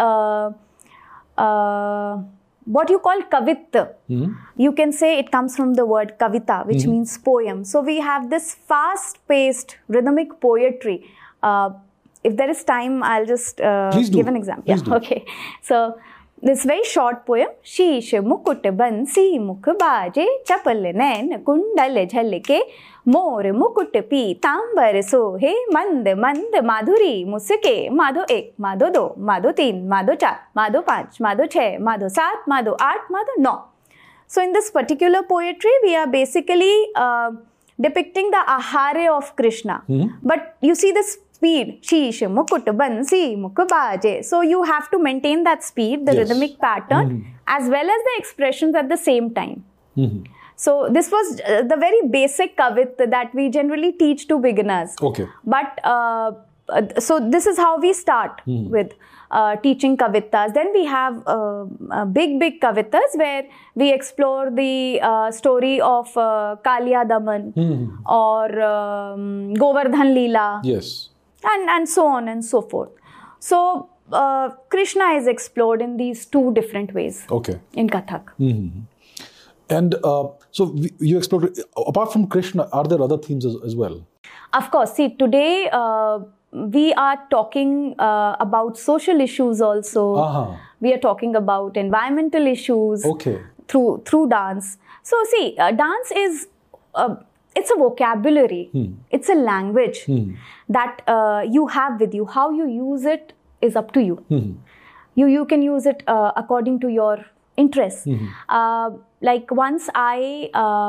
Speaker 1: what you call kavitya. You can say it comes from the word kavita, which means poem. So we have this fast-paced rhythmic poetry. If there is time, I'll just give an example.
Speaker 2: Please do.
Speaker 1: Okay. So this very short poem: Sheesh mukut bansi mukh baje chapal nain kundal jhalke मोर मुकुट पीतांबर सोहे मंद मंद माधुरी मुस्के माधो एक माधो दो माधो तीन माधो चार माधो पाँच माधो छः माधो सात माधो आठ माधो नौ. So in this particular poetry, we are basically depicting the ahare of Krishna. But you see the speed. Sheesh mukut bansi mukh baje. So you have to maintain that speed, the rhythmic pattern, as well as the expressions at the same time. So this was the very basic kavit that we generally teach to beginners.
Speaker 2: Okay.
Speaker 1: But so this is how we start with teaching kavitas. Then we have big kavitas where we explore the story of Kaliya Daman or Govardhan Leela.
Speaker 2: Yes.
Speaker 1: And so on and so forth. So Krishna is explored in these two different ways.
Speaker 2: Okay.
Speaker 1: In Kathak.
Speaker 2: And so you explored, apart from Krishna, are there other themes as well?
Speaker 1: Of course. See, today we are talking about social issues also. We are talking about environmental issues through dance. So see, dance is, it's a vocabulary. It's a language that you have with you. How you use it is up to you. You can use it according to your interests. Like once I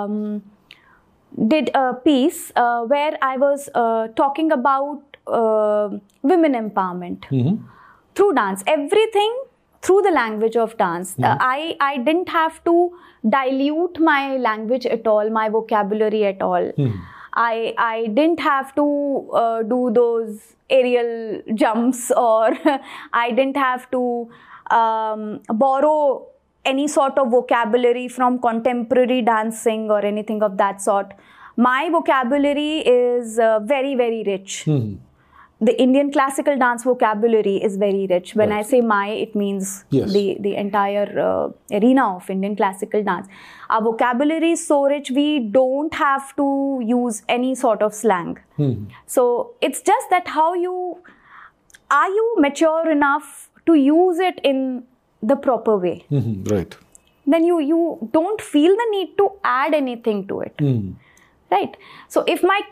Speaker 1: did a piece where I was talking about women empowerment through dance. Everything through the language of dance. I didn't have to dilute my language at all, my vocabulary at all. I didn't have to do those aerial jumps, or I didn't have to borrow any sort of vocabulary from contemporary dancing or anything of that sort. My vocabulary is very, very rich. The Indian classical dance vocabulary is very rich. When I say my, it means the entire arena of Indian classical dance. Our vocabulary is so rich, we don't have to use any sort of slang. So it's just that are you mature enough to use it in the proper way?
Speaker 2: Right.
Speaker 1: Then you don't feel the need to add anything to it. Right. So if my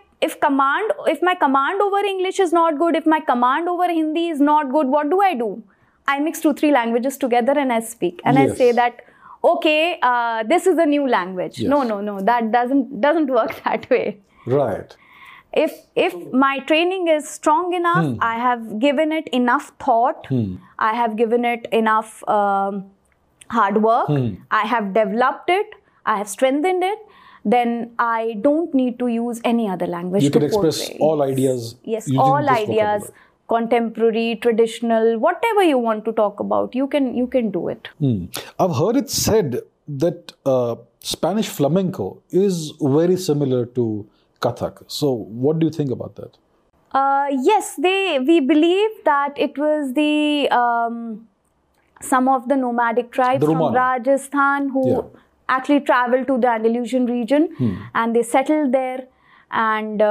Speaker 1: command over English is not good, if my command over Hindi is not good, what do? I mix 2-3 languages together and I speak. And I say that, okay, this is a new language. No, that doesn't work that way.
Speaker 2: Right.
Speaker 1: If my training is strong enough, I have given it enough thought, I have given it enough hard work, I have developed it, I have strengthened it, then I don't need to use any other language.
Speaker 2: You can express all ideas.
Speaker 1: Yes, all ideas, contemporary, traditional, whatever you want to talk about, you can do it.
Speaker 2: I've heard it said that Spanish flamenco is very similar to Kathak. So what do you think about that?
Speaker 1: Yes, we believe that it was the some of the nomadic tribes from Rajasthan who actually traveled to the Andalusian region and they settled there. And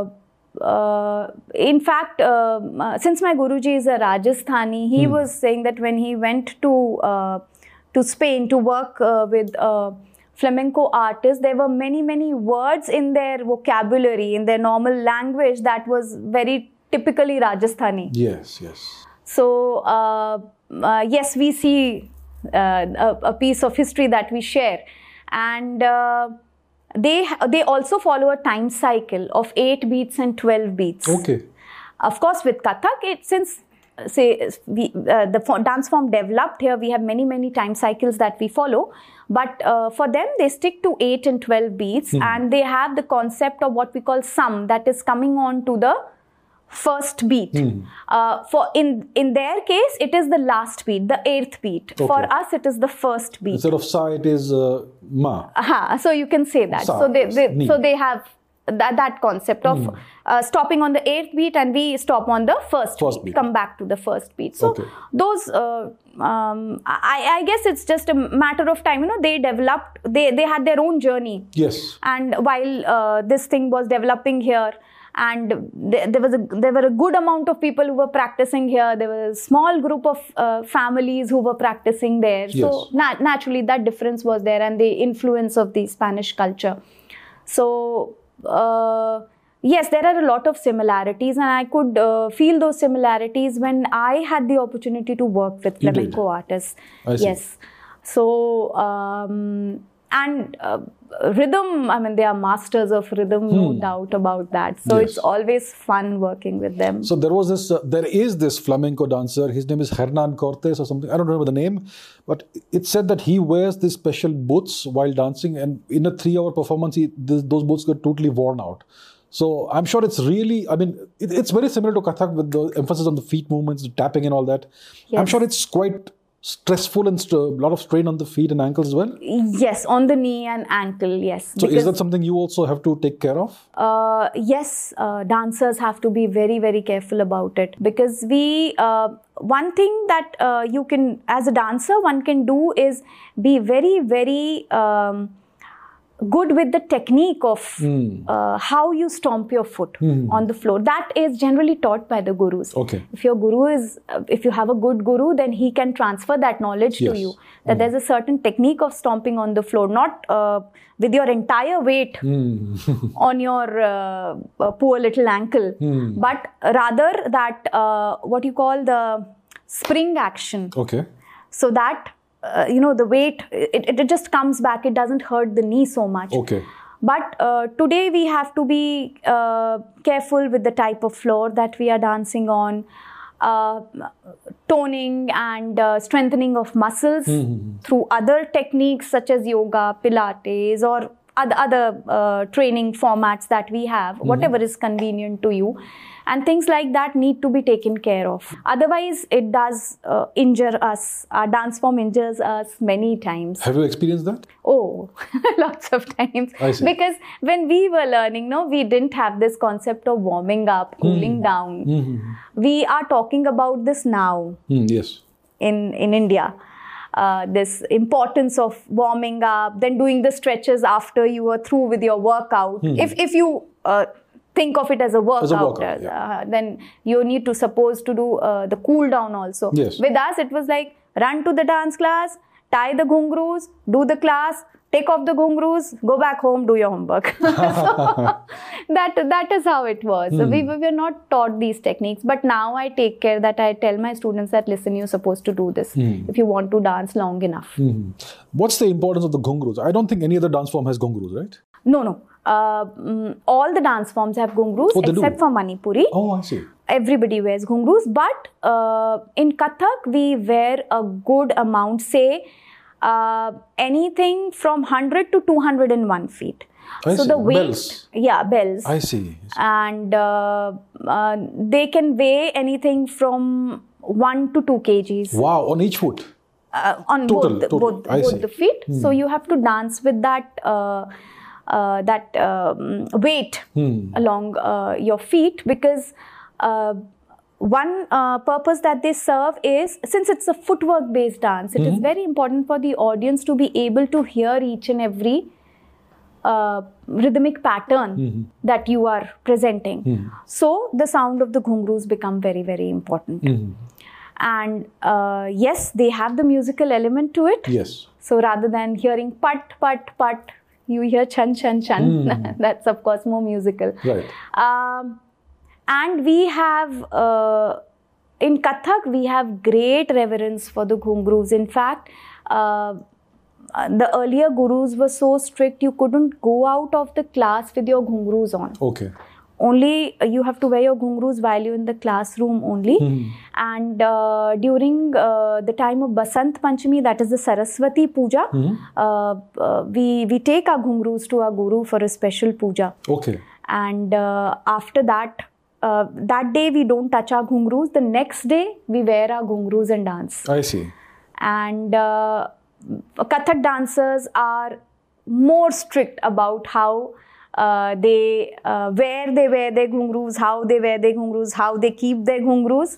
Speaker 1: in fact, since my Guruji is a Rajasthani, he was saying that when he went to Spain to work with flamenco artists, there were many words in their vocabulary, in their normal language that was very typically Rajasthani.
Speaker 2: Yes.
Speaker 1: So yes, we see a piece of history that we share, and they also follow a time cycle of 8 beats and 12 beats.
Speaker 2: Okay.
Speaker 1: Of course, with Kathak, since the dance form developed here, we have many time cycles that we follow. But for them, they stick to 8 and 12 beats, and they have the concept of what we call sum, that is coming on to the first beat. For in their case, it is the last beat, the 8th beat. Okay. For us, it is the first beat.
Speaker 2: Instead of sa, it is ma.
Speaker 1: So you can say that.
Speaker 2: Sa,
Speaker 1: so they have that concept of stopping on the 8th beat, and we stop on the first beat, come back to the first beat. So those, I guess it's just a matter of time. They developed, they had their own journey.
Speaker 2: Yes.
Speaker 1: And while this thing was developing here, and there were a good amount of people who were practicing here. There was a small group of families who were practicing there. Yes. So naturally that difference was there, and the influence of the Spanish culture. So yes, there are a lot of similarities, and I could feel those similarities when I had the opportunity to work with flamenco artists. Yes. So and rhythm, I mean, they are masters of rhythm, no doubt about that. So it's always fun working with them.
Speaker 2: So there is this flamenco dancer. His name is Hernan Cortes or something. I don't remember the name, but it said that he wears these special boots while dancing, and in a 3-hour performance, those boots get totally worn out. So I'm sure it's really, I mean, it's very similar to Kathak with the emphasis on the feet movements, the tapping and all that. Yes. I'm sure it's quite stressful and a lot of strain on the feet and ankles as well?
Speaker 1: Yes, on the knee and ankle, yes.
Speaker 2: So is that something you also have to take care of?
Speaker 1: Yes, dancers have to be very careful about it, because one thing that you can, as a dancer, one can do is be very good with the technique of how you stomp your foot on the floor. That is generally taught by the gurus.
Speaker 2: Okay.
Speaker 1: If your guru if you have a good guru, then he can transfer that knowledge to you. That there's a certain technique of stomping on the floor, not with your entire weight on your poor little ankle, but rather that what you call the spring action.
Speaker 2: Okay.
Speaker 1: So that the weight, it just comes back. It doesn't hurt the knee so much.
Speaker 2: Okay.
Speaker 1: But today we have to be careful with the type of floor that we are dancing on. Toning and strengthening of muscles through other techniques such as yoga, Pilates, or other training formats that we have, whatever is convenient to you. And things like that need to be taken care of. Otherwise, it does injure us. Our dance form injures us many times.
Speaker 2: Have you experienced that?
Speaker 1: Oh, lots of times.
Speaker 2: I see.
Speaker 1: Because when we were learning, we didn't have this concept of warming up, cooling down. We are talking about this now.
Speaker 2: Yes.
Speaker 1: In India. This importance of warming up, then doing the stretches after you are through with your workout. If you think of it as a workout, then you need to suppose to do the cool down also.
Speaker 2: Yes.
Speaker 1: With us, it was like run to the dance class, tie the ghungroos, do the class, take off the ghungroos, go back home, do your homework. So that is how it was. So we were not taught these techniques. But now I take care that I tell my students that, listen, you're supposed to do this if you want to dance long enough.
Speaker 2: What's the importance of the ghungroos? I don't think any other dance form has ghungroos, right?
Speaker 1: No. All the dance forms have ghungroos except for Manipuri.
Speaker 2: Oh, I see.
Speaker 1: Everybody wears ghungroos. But in Kathak, we wear a good amount, say anything from 100 to 201 feet.
Speaker 2: I see.
Speaker 1: The weight,
Speaker 2: bells.
Speaker 1: Yeah, bells.
Speaker 2: I see.
Speaker 1: And they can weigh anything from 1 to 2 kgs.
Speaker 2: Wow, on each foot?
Speaker 1: On both the feet. So you have to dance with that weight along your feet, because one purpose that they serve is, since it's a footwork based dance, it is very important for the audience to be able to hear each and every rhythmic pattern that you are presenting. So the sound of the ghungroos become very important. And yes, they have the musical element to it.
Speaker 2: Yes.
Speaker 1: So rather than hearing pat, pat, pat, you hear chan, chan, chan. That's of course more musical.
Speaker 2: Right.
Speaker 1: And we have in Kathak, we have great reverence for the ghungroos. In fact, the earlier gurus were so strict, you couldn't go out of the class with your ghungroos on.
Speaker 2: Okay.
Speaker 1: Only you have to wear your ghungroos while you're in the classroom only. And during the time of Basant Panchami, that is the Saraswati Puja, we take our ghungroos to our guru for a special puja.
Speaker 2: Okay.
Speaker 1: And after that, that day we don't touch our ghungroos. The next day we wear our ghungroos and dance.
Speaker 2: I see.
Speaker 1: And Kathak dancers are more strict about how where they wear their ghungroos, how they wear their ghungroos, how they keep their ghungroos.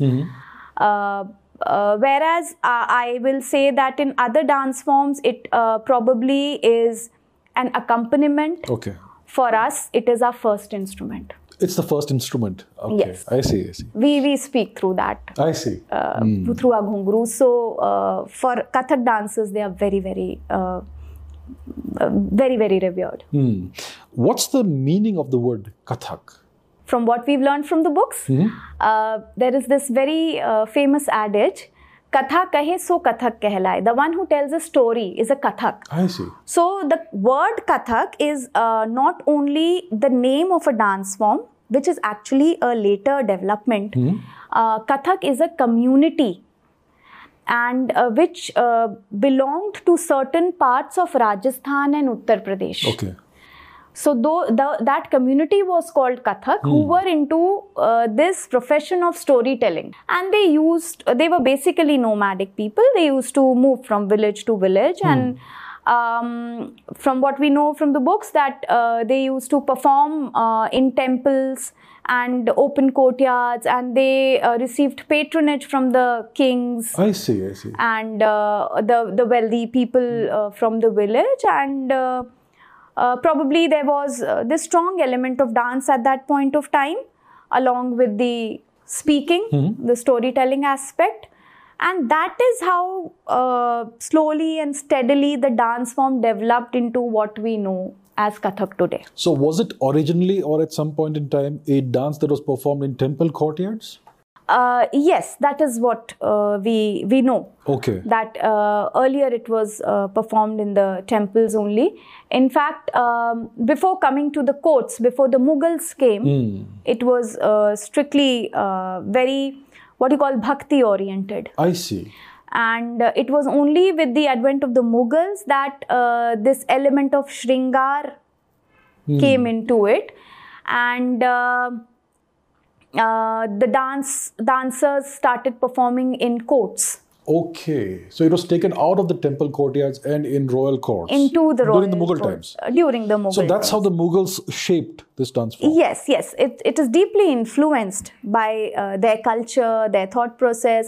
Speaker 1: Whereas I will say that in other dance forms, it probably is an accompaniment.
Speaker 2: Okay.
Speaker 1: For us, it is our first instrument.
Speaker 2: It's the first instrument. Okay.
Speaker 1: Yes.
Speaker 2: I see.
Speaker 1: We speak through that.
Speaker 2: I see.
Speaker 1: Through our ghungroos. So for Kathak dancers, they are very, very revered.
Speaker 2: What's the meaning of the word Kathak?
Speaker 1: From what we've learned from the books, there is this very famous adage, Katha kahe so Kathak kehlai. The one who tells a story is a Kathak.
Speaker 2: I see.
Speaker 1: So the word Kathak is not only the name of a dance form, which is actually a later development. Kathak is a community and which belonged to certain parts of Rajasthan and Uttar Pradesh.
Speaker 2: Okay.
Speaker 1: So that community was called Kathak, who were into this profession of storytelling. And they were basically nomadic people. They used to move from village to village. And from what we know from the books, that they used to perform in temples and open courtyards, and they received patronage from the kings.
Speaker 2: I see.
Speaker 1: And the wealthy people from the village. And probably there was this strong element of dance at that point of time, along with the speaking, the storytelling aspect. And that is how slowly and steadily the dance form developed into what we know as Kathak today.
Speaker 2: So was it originally or at some point in time a dance that was performed in temple courtyards?
Speaker 1: Yes, that is what we know.
Speaker 2: Okay.
Speaker 1: That earlier it was performed in the temples only. In fact, before coming to the courts, before the Mughals came, it was strictly very, what you call, bhakti oriented.
Speaker 2: I see.
Speaker 1: And it was only with the advent of the Mughals that this element of Shringar came into it. And the dancers started performing in courts.
Speaker 2: Okay. So it was taken out of the temple courtyards and in royal courts.
Speaker 1: Into the royal
Speaker 2: during the Mughal
Speaker 1: courts.
Speaker 2: times.
Speaker 1: During the Mughal
Speaker 2: So that's
Speaker 1: times.
Speaker 2: how the Mughals shaped this dance form.
Speaker 1: Yes. It is deeply influenced by their culture, their thought process.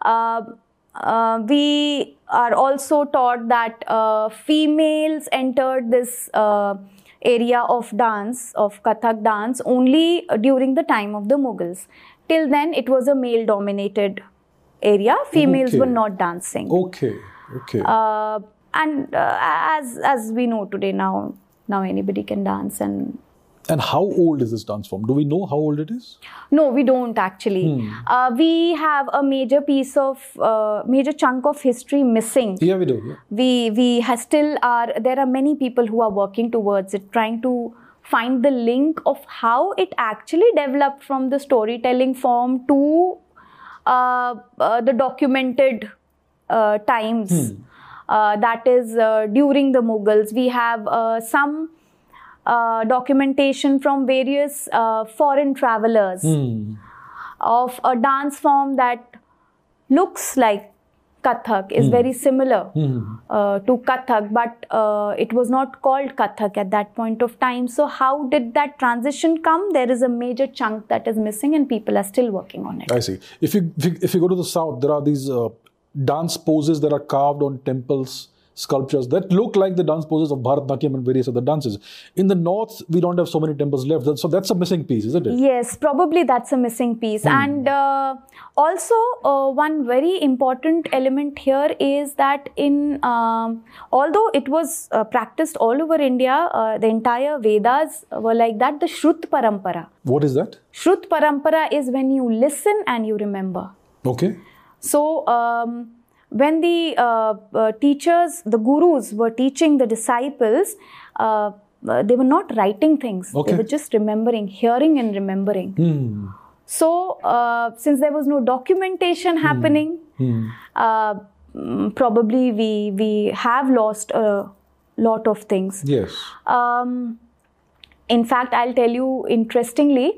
Speaker 1: We are also taught that females entered this area of dance, of Kathak dance, only during the time of the Mughals. Till then, it was a male-dominated area. Females were not dancing.
Speaker 2: Okay.
Speaker 1: And as we know today, now anybody can dance.
Speaker 2: And how old is this dance form? Do we know how old it is?
Speaker 1: No, we don't actually. We have a major chunk of history missing.
Speaker 2: Yeah, we do. Yeah.
Speaker 1: We still are. There are many people who are working towards it, trying to find the link of how it actually developed from the storytelling form to the documented times. That is during the Mughals. We have some documentation from various foreign travelers of a dance form that looks like Kathak, is very similar to Kathak, but it was not called Kathak at that point of time. So how did that transition come? There is a major chunk that is missing and people are still working on it.
Speaker 2: I see. If you go to the south, there are these dance poses that are carved on temples, sculptures that look like the dance poses of Bharatnatyam and various other dances. In the north, we don't have so many temples left. So that's a missing piece, isn't it?
Speaker 1: Yes, probably that's a missing piece. And also, one very important element here is that although it was practiced all over India, the entire Vedas were like that, the Shrut Parampara.
Speaker 2: What is that?
Speaker 1: Shrut Parampara is when you listen and you remember.
Speaker 2: Okay.
Speaker 1: So when the teachers, the gurus were teaching the disciples, they were not writing things.
Speaker 2: Okay.
Speaker 1: They were just remembering, hearing and remembering. So since there was no documentation happening, probably we have lost a lot of things.
Speaker 2: Yes.
Speaker 1: In fact, I'll tell you interestingly,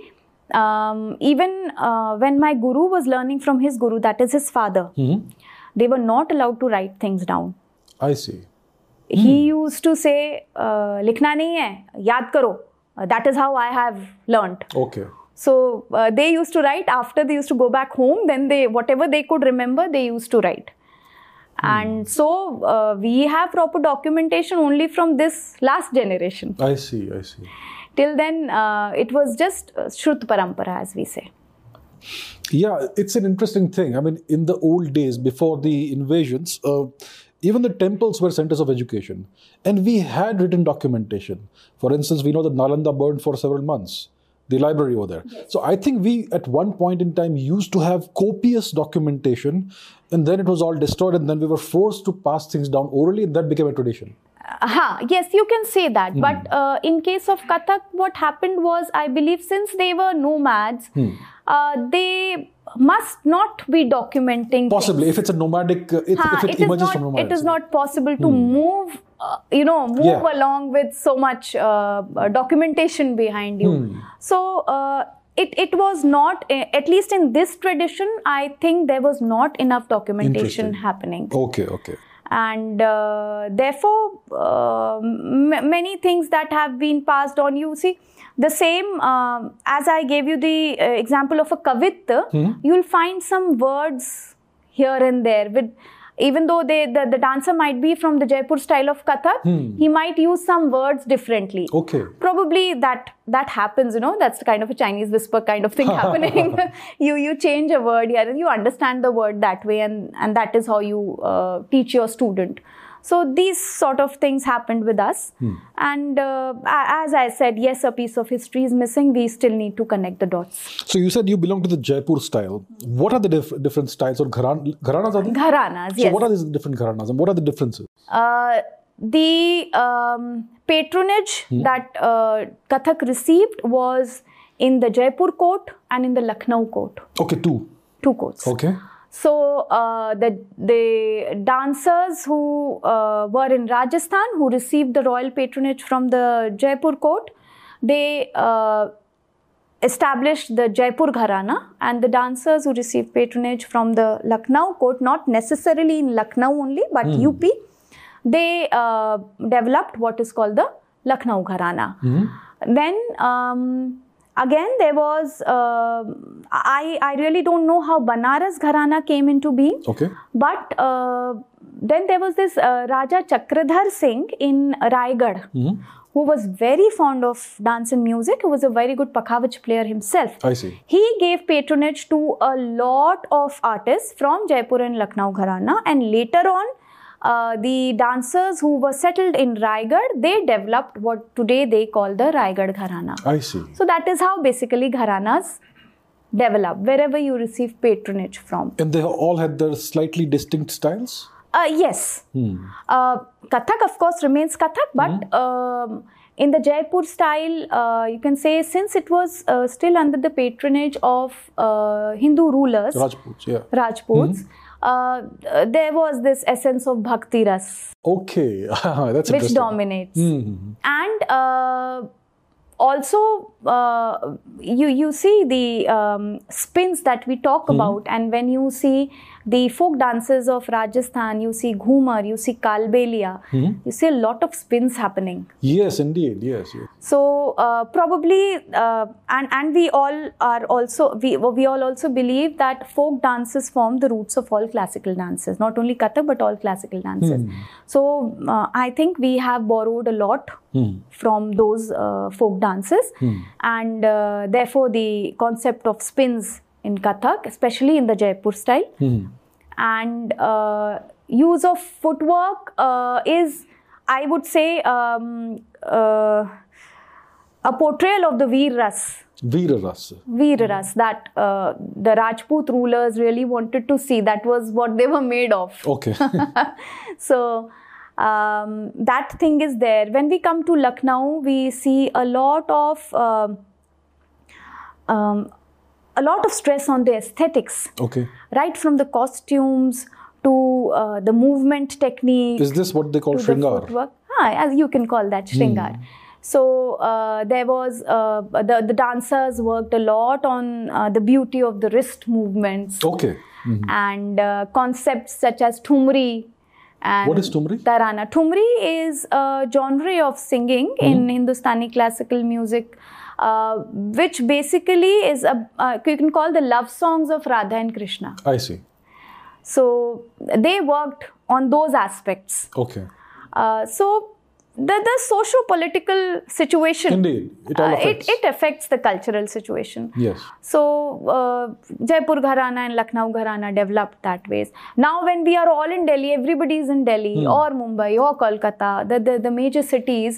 Speaker 1: even when my guru was learning from his guru, that is his father, they were not allowed to write things down.
Speaker 2: I see.
Speaker 1: He used to say, "Likhna nahi hai, yaad karo." That is how I have learnt.
Speaker 2: Okay.
Speaker 1: So they used to write. After they used to go back home, then they, whatever they could remember, they used to write. And so we have proper documentation only from this last generation.
Speaker 2: I see. I see.
Speaker 1: Till then, it was just Shrut Parampara, as we say.
Speaker 2: Yeah, it's an interesting thing. I mean, in the old days, before the invasions, even the temples were centers of education. And we had written documentation. For instance, we know that Nalanda burned for several months, the library over there. Yes. So I think we, at one point in time, used to have copious documentation, and then it was all destroyed, and then we were forced to pass things down orally, and that became a tradition.
Speaker 1: Yes, you can say that. But in case of Kathak, what happened was, I believe, since they were nomads, they must not be documenting
Speaker 2: possibly
Speaker 1: things.
Speaker 2: If it's a nomadic, if it emerges from nomads.
Speaker 1: It is not possible to move, along with so much documentation behind you. So it was not, at least in this tradition, I think there was not enough documentation happening.
Speaker 2: Okay.
Speaker 1: And therefore, many things that have been passed on. You see, the same as I gave you the example of a kavit, you'll find some words here and there. With, even though the dancer might be from the Jaipur style of Kathak, he might use some words differently.
Speaker 2: Okay.
Speaker 1: Probably that happens, that's kind of a Chinese whisper kind of thing happening. You change a word here and you understand the word that way, and that is how you teach your student. So these sort of things happened with us. And as I said, yes, a piece of history is missing. We still need to connect the dots.
Speaker 2: So you said you belong to the Jaipur style. What are the different styles or gharanas are they?
Speaker 1: Gharanas, yes.
Speaker 2: So what are these different gharanas and what are the differences?
Speaker 1: The patronage that Kathak received was in the Jaipur court and in the Lucknow court.
Speaker 2: Okay, two
Speaker 1: courts.
Speaker 2: Okay.
Speaker 1: So the dancers who were in Rajasthan, who received the royal patronage from the Jaipur court, they established the Jaipur Gharana, and the dancers who received patronage from the Lucknow court, not necessarily in Lucknow only, but UP, they developed what is called the Lucknow Gharana. Then again, there was, I really don't know how Banaras Gharana came into being.
Speaker 2: Okay.
Speaker 1: But then there was this Raja Chakradhar Singh in Raigad, who was very fond of dance and music, who was a very good Pakhavach player himself.
Speaker 2: I see.
Speaker 1: He gave patronage to a lot of artists from Jaipur and Lucknow Gharana, and later on, the dancers who were settled in Raigad, they developed what today they call the Raigad Gharana.
Speaker 2: I see.
Speaker 1: So that is how basically Gharanas develop, wherever you receive patronage from.
Speaker 2: And they all had their slightly distinct styles?
Speaker 1: Yes. Kathak, of course, remains Kathak, but in the Jaipur style, you can say, since it was still under the patronage of Hindu rulers, Rajputs, there was this essence of Bhakti Ras.
Speaker 2: Okay, that's
Speaker 1: which dominates. And also, you see the spins that we talk about, and when you see the folk dances of Rajasthan, you see Ghumar, you see Kalbelia, you see a lot of spins happening.
Speaker 2: Yes, indeed, yes.
Speaker 1: So probably, and we all are also, we all also believe that folk dances form the roots of all classical dances, not only Kathak but all classical dances. So I think we have borrowed a lot from those folk dances, and therefore the concept of spins in Kathak, especially in the Jaipur style, and use of footwork is, I would say, a portrayal of the Veer Ras.
Speaker 2: Veer Ras.
Speaker 1: Veer Ras, that the Rajput rulers really wanted to see. That was what they were made of.
Speaker 2: Okay.
Speaker 1: So that thing is there. When we come to Lucknow, we see a lot of stress on the aesthetics.
Speaker 2: Okay.
Speaker 1: Right from the costumes to the movement technique.
Speaker 2: Is this what they call Shringar?
Speaker 1: As you can call that Shringar. So there was the dancers worked a lot on the beauty of the wrist movements.
Speaker 2: Okay.
Speaker 1: And concepts such as Thumri. And
Speaker 2: what is Thumri?
Speaker 1: Tarana. Thumri is a genre of singing in Hindustani classical music, which basically is you can call the love songs of Radha and Krishna.
Speaker 2: I see.
Speaker 1: So they worked on those aspects.
Speaker 2: Okay.
Speaker 1: So the socio-political situation,
Speaker 2: indeed, it all affects.
Speaker 1: It affects the cultural situation.
Speaker 2: Yes.
Speaker 1: So Jaipur Gharana and Lucknow Gharana developed that ways. Now when we are all in Delhi, everybody is in Delhi or Mumbai or Kolkata, the major cities,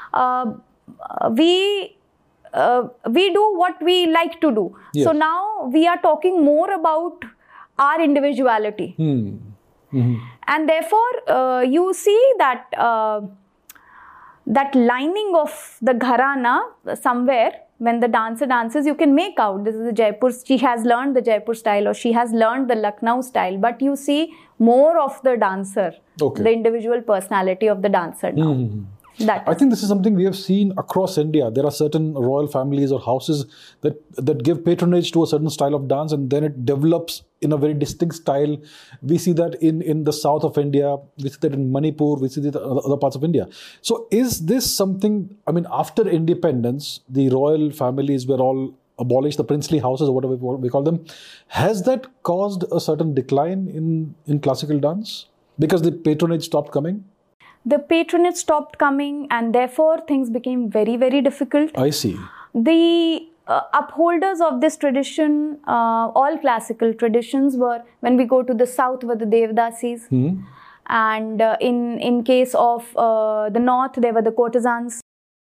Speaker 1: we do what we like to do.
Speaker 2: Yes.
Speaker 1: So now we are talking more about our individuality. And therefore you see that that lining of the gharana somewhere, when the dancer dances, you can make out this is the Jaipur, she has learned the Jaipur style or she has learned the Lucknow style, but you see more of the dancer, the individual personality of the dancer now.
Speaker 2: I think this is something we have seen across India. There are certain royal families or houses that give patronage to a certain style of dance, and then it develops in a very distinct style. We see that in the south of India, we see that in Manipur, we see that in other parts of India. So is this something, I mean, after independence, the royal families were all abolished, the princely houses or whatever we call them. Has that caused a certain decline in classical dance? Because the patronage stopped coming?
Speaker 1: The patronage stopped coming, and therefore things became very, very difficult.
Speaker 2: I see.
Speaker 1: The upholders of this tradition, all classical traditions, were, when we go to the south, were the Devdasis. And in case of the north, they were the courtesans.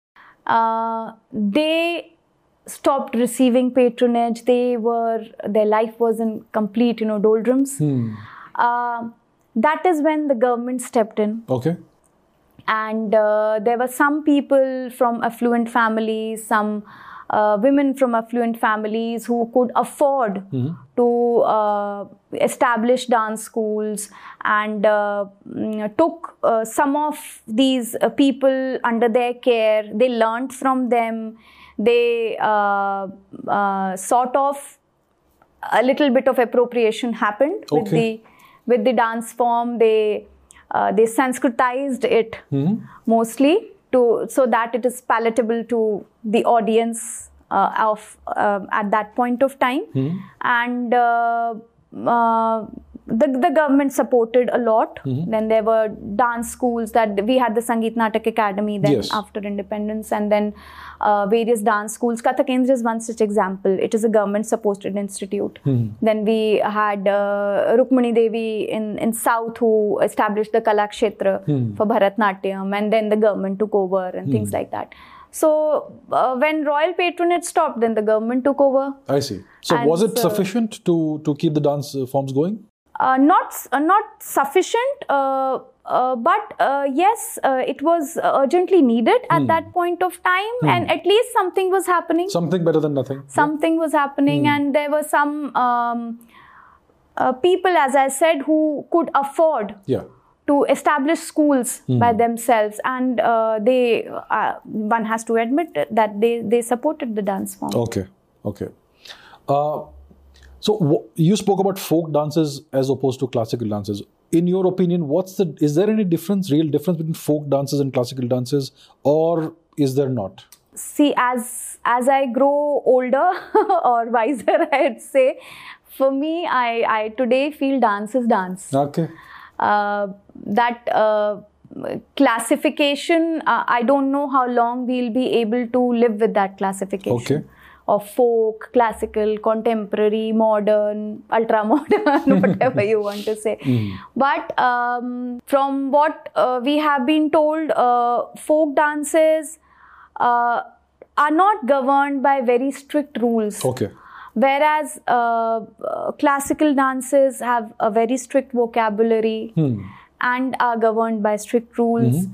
Speaker 1: They stopped receiving patronage. Their life was in complete, doldrums. That is when the government stepped in.
Speaker 2: Okay.
Speaker 1: And there were some people from affluent families, some women from affluent families who could afford to establish dance schools, and took some of these people under their care. They learned from them. They sort of a little bit of appropriation happened with the dance form. They Sanskritized it mostly so that it is palatable to the audience at that point of time. And the government supported a lot. Then there were dance schools that we had, the Sangeet Natak Academy then after independence, and then various dance schools. Kathak Kendra is one such example. It is a government supported institute. Then we had Rukmani Devi in South, who established the Kala Kshetra for Bharatnatyam, and then the government took over and things like that. So when royal patronage stopped, then the government took over.
Speaker 2: I see. So was it sufficient to keep the dance forms going?
Speaker 1: Not sufficient, but yes, it was urgently needed at that point of time, and at least something was happening.
Speaker 2: Something better than nothing.
Speaker 1: Something was happening, and there were some people, as I said, who could afford to establish schools by themselves, and one has to admit that they supported the dance form.
Speaker 2: Okay. So you spoke about folk dances as opposed to classical dances. In your opinion, is there any real difference between folk dances and classical dances, or is there not?
Speaker 1: See, as I grow older or wiser, I'd say, for me, I today feel dance is dance.
Speaker 2: Okay.
Speaker 1: That classification, I don't know how long we'll be able to live with that classification.
Speaker 2: Okay.
Speaker 1: Of folk, classical, contemporary, modern, ultra-modern, whatever you want to say. But from what we have been told, folk dances are not governed by very strict rules.
Speaker 2: Okay.
Speaker 1: Whereas classical dances have a very strict vocabulary and are governed by strict rules.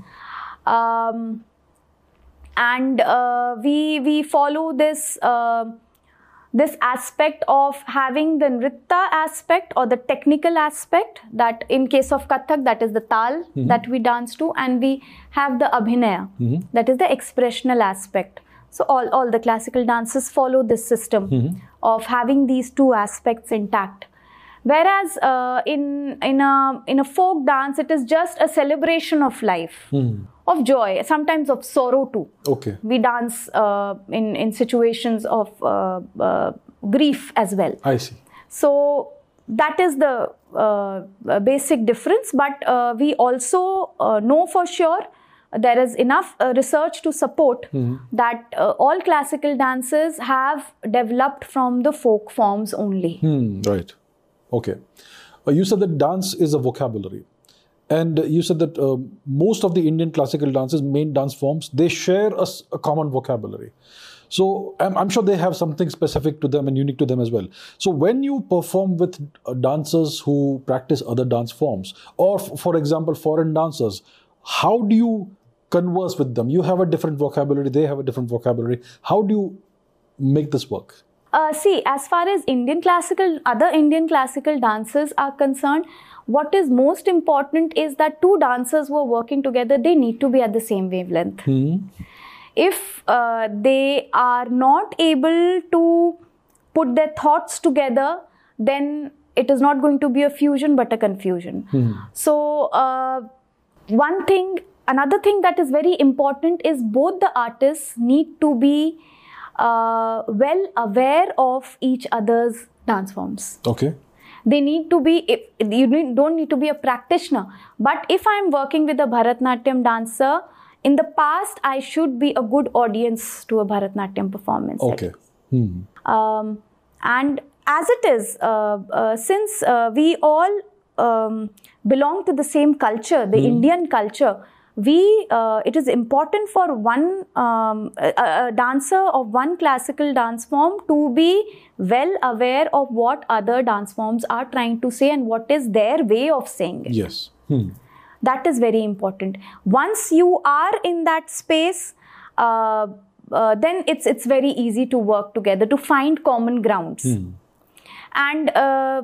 Speaker 1: And we follow this this aspect of having the nritta aspect or the technical aspect, that in case of Kathak, that is the tal that we dance to, and we have the abhinaya, that is the expressional aspect. So all the classical dances follow this system of having these two aspects intact. Whereas in a folk dance, it is just a celebration of life, of joy, sometimes of sorrow too.
Speaker 2: Okay.
Speaker 1: We dance in situations of grief as well.
Speaker 2: I see.
Speaker 1: So that is the basic difference. But we also know for sure there is enough research to support that all classical dances have developed from the folk forms only.
Speaker 2: Right. Okay. You said that dance is a vocabulary. And you said that most of the Indian classical dances, main dance forms, they share a common vocabulary. So I'm sure they have something specific to them and unique to them as well. So when you perform with dancers who practice other dance forms, or for example, foreign dancers, how do you converse with them? You have a different vocabulary, they have a different vocabulary. How do you make this work?
Speaker 1: See, as far as other Indian classical dancers are concerned, what is most important is that two dancers who are working together, they need to be at the same wavelength. If they are not able to put their thoughts together, then it is not going to be a fusion but a confusion. So another thing that is very important is both the artists need to be well aware of each other's dance forms.
Speaker 2: Okay.
Speaker 1: They need to be, don't need to be a practitioner. But if I'm working with a Bharatnatyam dancer, in the past, I should be a good audience to a Bharatnatyam performance.
Speaker 2: Okay.
Speaker 1: And as it is, since we all belong to the same culture, the Indian culture, it is important for a dancer of one classical dance form to be well aware of what other dance forms are trying to say and what is their way of saying it.
Speaker 2: Yes.
Speaker 1: That is very important. Once you are in that space, then it's very easy to work together, to find common grounds. And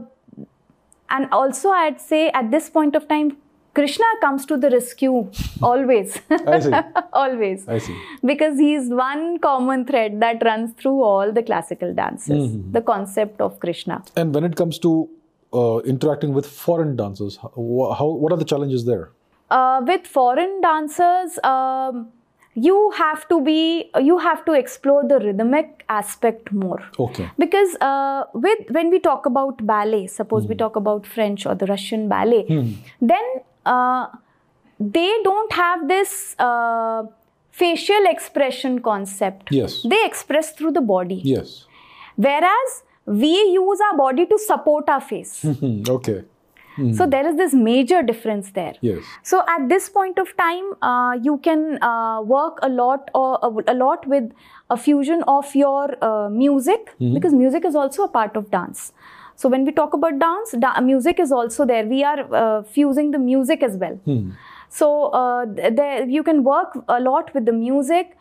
Speaker 1: also I'd say at this point of time, Krishna comes to the rescue always.
Speaker 2: I see.
Speaker 1: Always.
Speaker 2: I see.
Speaker 1: Because he is one common thread that runs through all the classical dances, the concept of Krishna.
Speaker 2: And when it comes to interacting with foreign dancers, what are the challenges there?
Speaker 1: With foreign dancers, you have to explore the rhythmic aspect more.
Speaker 2: Okay.
Speaker 1: Because when we talk about ballet, suppose we talk about French or the Russian ballet, then they don't have this facial expression concept.
Speaker 2: Yes.
Speaker 1: They express through the body.
Speaker 2: Yes.
Speaker 1: Whereas we use our body to support our face.
Speaker 2: Okay.
Speaker 1: So there is this major difference there.
Speaker 2: Yes.
Speaker 1: So at this point of time, you can work a lot with a fusion of your music, because music is also a part of dance. So when we talk about dance, music is also there. We are fusing the music as well. So there you can work a lot with the music,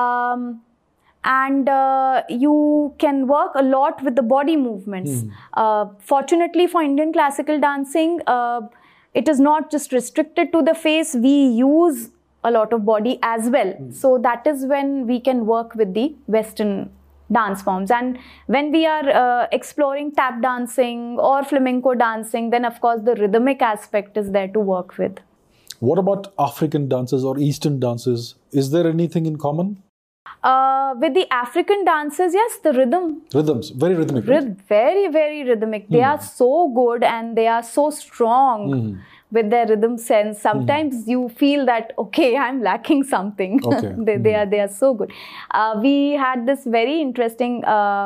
Speaker 1: and you can work a lot with the body movements. Fortunately for Indian classical dancing, it is not just restricted to the face. We use a lot of body as well. So that is when we can work with the Western dance forms. And when we are exploring tap dancing or flamenco dancing, then of course the rhythmic aspect is there to work with.
Speaker 2: What about African dances or Eastern dances? Is there anything in common?
Speaker 1: With the African dances, yes, the
Speaker 2: Rhythms, very rhythmic. Right?
Speaker 1: Very, very rhythmic. They are so good and they are so strong with their rhythm sense. Sometimes you feel that, okay, I'm lacking something.
Speaker 2: Okay.
Speaker 1: they are so good. We had this very interesting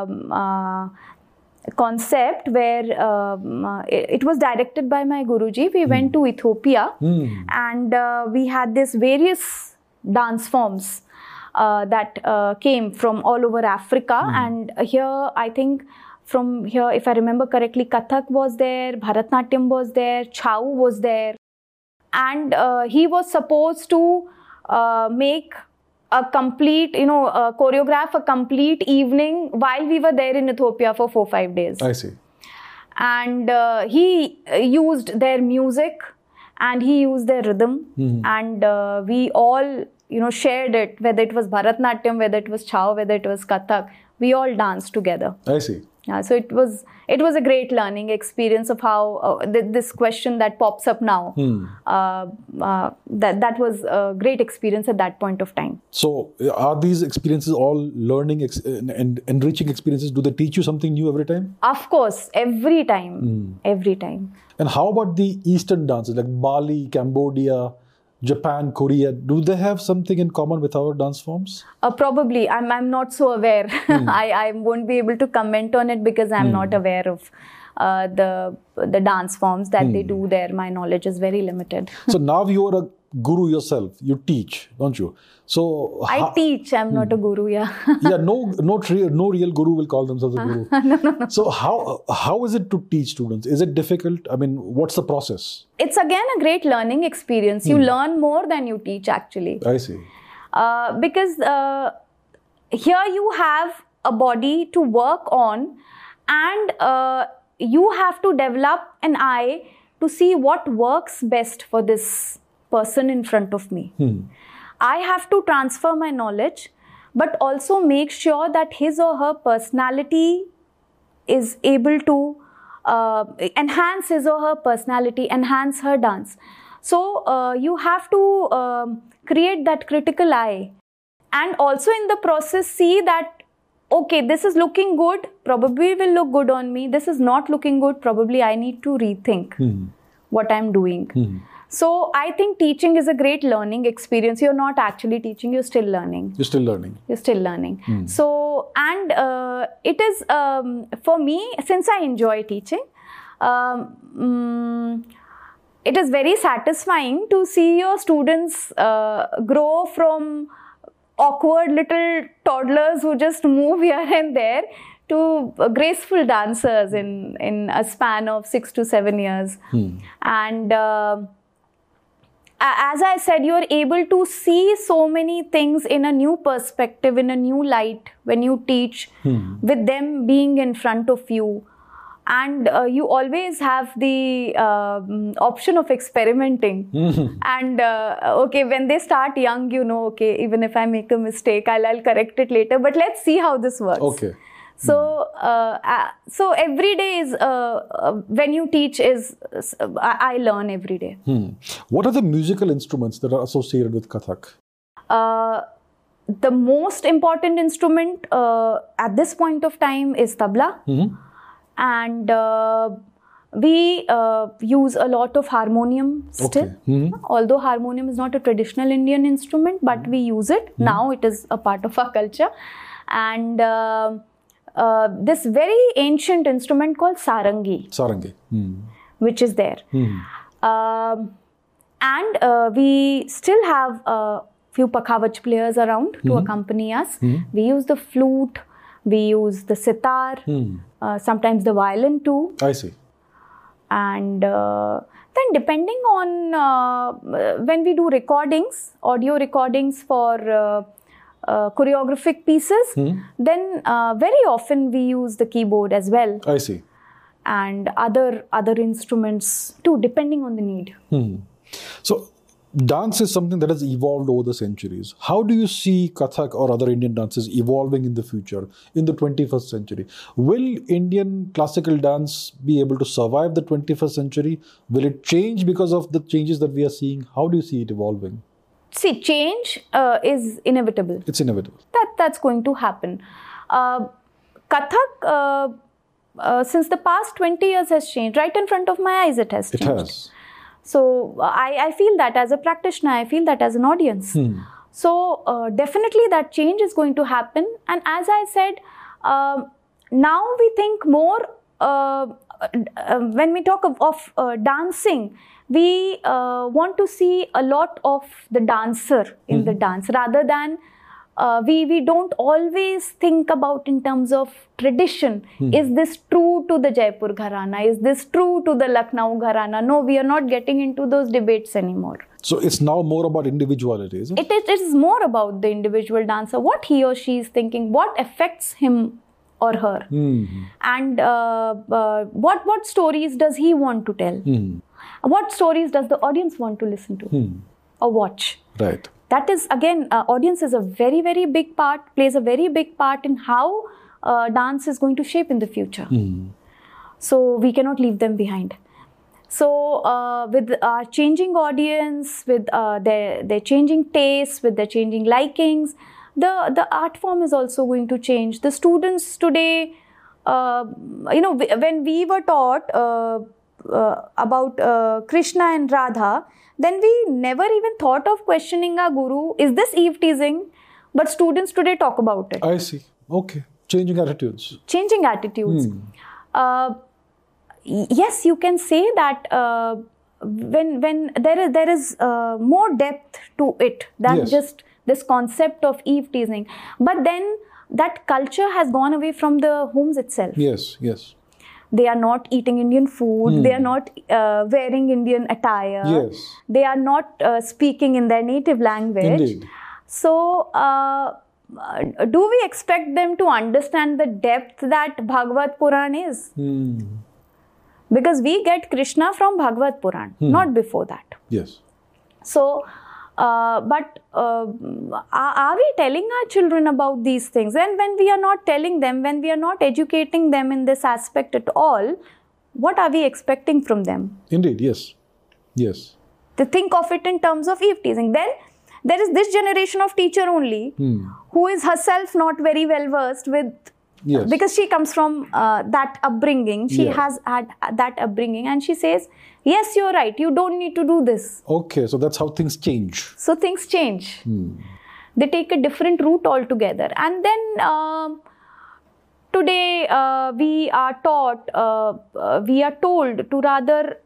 Speaker 1: concept where it was directed by my Guruji. We went to Ethiopia and we had this various dance forms. that came from all over Africa. And here, I think from here, if I remember correctly, Kathak was there, Bharatnatyam was there, Chau was there. And he was supposed to make a complete, choreograph a complete evening while we were there in Ethiopia for 4-5 days.
Speaker 2: I see.
Speaker 1: And he used their music and he used their rhythm. And we all, shared it, whether it was Bharatnatyam, whether it was Chau, whether it was Kathak. We all danced together.
Speaker 2: I see.
Speaker 1: So it was a great learning experience of how this question that pops up now. That was a great experience at that point of time.
Speaker 2: So are these experiences all learning and enriching experiences? Do they teach you something new every time?
Speaker 1: Of course, every time. Every time.
Speaker 2: And how about the Eastern dances like Bali, Cambodia, Japan, Korea? Do they have something in common with our dance forms?
Speaker 1: Probably. I'm not so aware. I won't be able to comment on it because I'm not aware of the dance forms that they do there. My knowledge is very limited.
Speaker 2: So now you are a guru yourself. You teach, don't you? So
Speaker 1: I teach. I'm not a guru. Yeah.
Speaker 2: Yeah. No real guru will call themselves a guru. No. So how is it to teach students? Is it difficult? I mean, what's the process?
Speaker 1: It's again a great learning experience. You learn more than you teach, actually.
Speaker 2: I see.
Speaker 1: Because here you have a body to work on, and you have to develop an eye to see what works best for this person in front of me. I have to transfer my knowledge, but also make sure that his or her personality is able to enhance his or her personality, enhance her dance. So you have to create that critical eye, and also in the process see that, okay, this is looking good, probably will look good on me. This is not looking good, probably I need to rethink what I'm doing. So I think teaching is a great learning experience. You're not actually teaching, you're still learning.
Speaker 2: You're still learning.
Speaker 1: So, and it is, for me, since I enjoy teaching, it is very satisfying to see your students grow from awkward little toddlers who just move here and there to graceful dancers in a span of 6 to 7 years. And as I said, you are able to see so many things in a new perspective, in a new light when you teach, with them being in front of you. And you always have the option of experimenting. And okay, when they start young, okay, even if I make a mistake, I'll correct it later. But let's see how this works.
Speaker 2: Okay.
Speaker 1: So, so every day is, when you teach I learn every day.
Speaker 2: What are the musical instruments that are associated with Kathak?
Speaker 1: The most important instrument at this point of time is tabla. And we use a lot of harmonium still. Although harmonium is not a traditional Indian instrument, but we use it. Now it is a part of our culture. And this very ancient instrument called sarangi. Which is there. And we still have a few pakhavach players around to accompany us. We use the flute, we use the sitar, sometimes the violin too.
Speaker 2: I see.
Speaker 1: And then depending on when we do recordings, audio recordings for choreographic pieces, then very often we use the keyboard as well.
Speaker 2: I see.
Speaker 1: And other instruments too, depending on the need.
Speaker 2: So dance is something that has evolved over the centuries. How do you see Kathak or other Indian dances evolving in the future, in the 21st century? Will Indian classical dance be able to survive the 21st century? Will it change because of the changes that we are seeing? How do you see it evolving?
Speaker 1: See, change is inevitable.
Speaker 2: It's inevitable.
Speaker 1: That's going to happen. Kathak, since the past 20 years has changed. Right in front of my eyes it has changed.
Speaker 2: It has.
Speaker 1: So I feel that as a practitioner, I feel that as an audience. So definitely that change is going to happen. And as I said, now we think more, when we talk of dancing, we want to see a lot of the dancer in the dance rather than we don't always think about in terms of tradition. Is this true to the Jaipur Gharana? Is this true to the Lucknow Gharana? No, we are not getting into those debates anymore.
Speaker 2: So it's now more about individuality, is it?
Speaker 1: It is more about the individual dancer, what he or she is thinking, what affects him or her, and what stories does he want to tell? What stories does the audience want to listen to or watch?
Speaker 2: Right.
Speaker 1: That is, again, audience is a very, very big part, plays a very big part in how dance is going to shape in the future. So we cannot leave them behind. So with our changing audience, with their changing tastes, with their changing likings, the art form is also going to change. The students today, when we were taught about Krishna and Radha, then we never even thought of questioning our guru, is this Eve teasing? But students today talk about it.
Speaker 2: I see. Okay. Changing attitudes.
Speaker 1: Changing attitudes. Yes, you can say that when there is more depth to it than just this concept of Eve teasing. But then that culture has gone away from the homes itself.
Speaker 2: Yes, yes.
Speaker 1: They are not eating Indian food. They are not wearing Indian attire.
Speaker 2: Yes.
Speaker 1: They are not speaking in their native language.
Speaker 2: Indeed.
Speaker 1: So, do we expect them to understand the depth that Bhagavad Puran is? Because we get Krishna from Bhagavad Puran, not before that.
Speaker 2: Yes.
Speaker 1: So, are we telling our children about these things? And when we are not telling them, when we are not educating them in this aspect at all, what are we expecting from them?
Speaker 2: Indeed, yes. Yes.
Speaker 1: To think of it in terms of Eve teasing. Then there is this generation of teacher only who is herself not very well versed with, because she comes from that upbringing. She has had that upbringing, and she says, yes, you're right, you don't need to do this.
Speaker 2: Okay, so that's how things change.
Speaker 1: So things change. They take a different route altogether. And then today we are taught, we are told to rather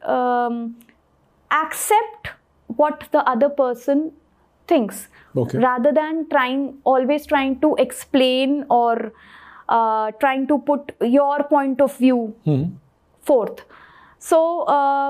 Speaker 1: accept what the other person thinks, rather than always trying to explain or trying to put your point of view forth. So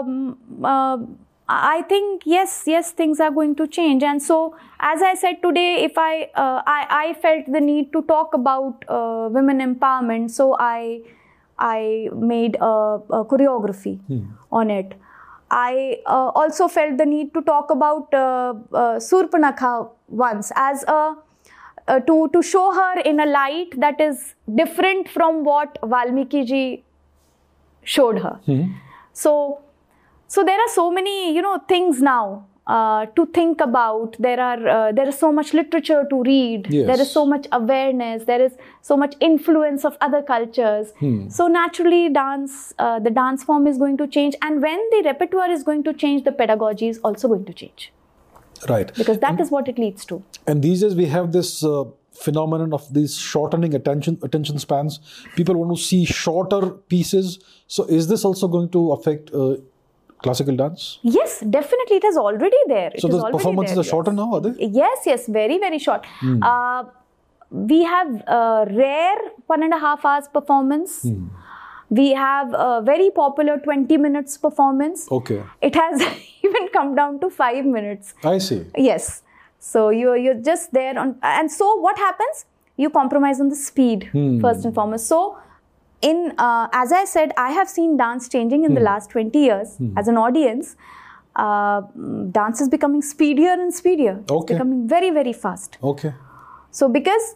Speaker 1: I think yes, things are going to change. And so, as I said today, if I felt the need to talk about women empowerment, so I made a choreography on it. I also felt the need to talk about Surpanakha once as to show her in a light that is different from what Valmiki ji showed her. So there are so many, things now to think about. There is so much literature to read.
Speaker 2: Yes.
Speaker 1: There is so much awareness. There is so much influence of other cultures. So naturally, the dance form is going to change. And when the repertoire is going to change, the pedagogy is also going to change.
Speaker 2: Right.
Speaker 1: Because that is what it leads to.
Speaker 2: And these days we have this phenomenon of these shortening attention spans. People want to see shorter pieces. So is this also going to affect classical dance? Yes,
Speaker 1: definitely. It is already there.
Speaker 2: So the performances are shorter now, are they?
Speaker 1: Yes, very, very short. We have rare 1.5 hours performance. We have a very popular 20 minutes performance.
Speaker 2: Okay.
Speaker 1: It has even come down to 5 minutes.
Speaker 2: I see.
Speaker 1: Yes. So you're just there on, and so what happens? You compromise on the speed first and foremost. So as I said, I have seen dance changing in the last 20 years as an audience. Dance is becoming speedier and speedier. It's becoming very, very fast.
Speaker 2: Okay.
Speaker 1: So because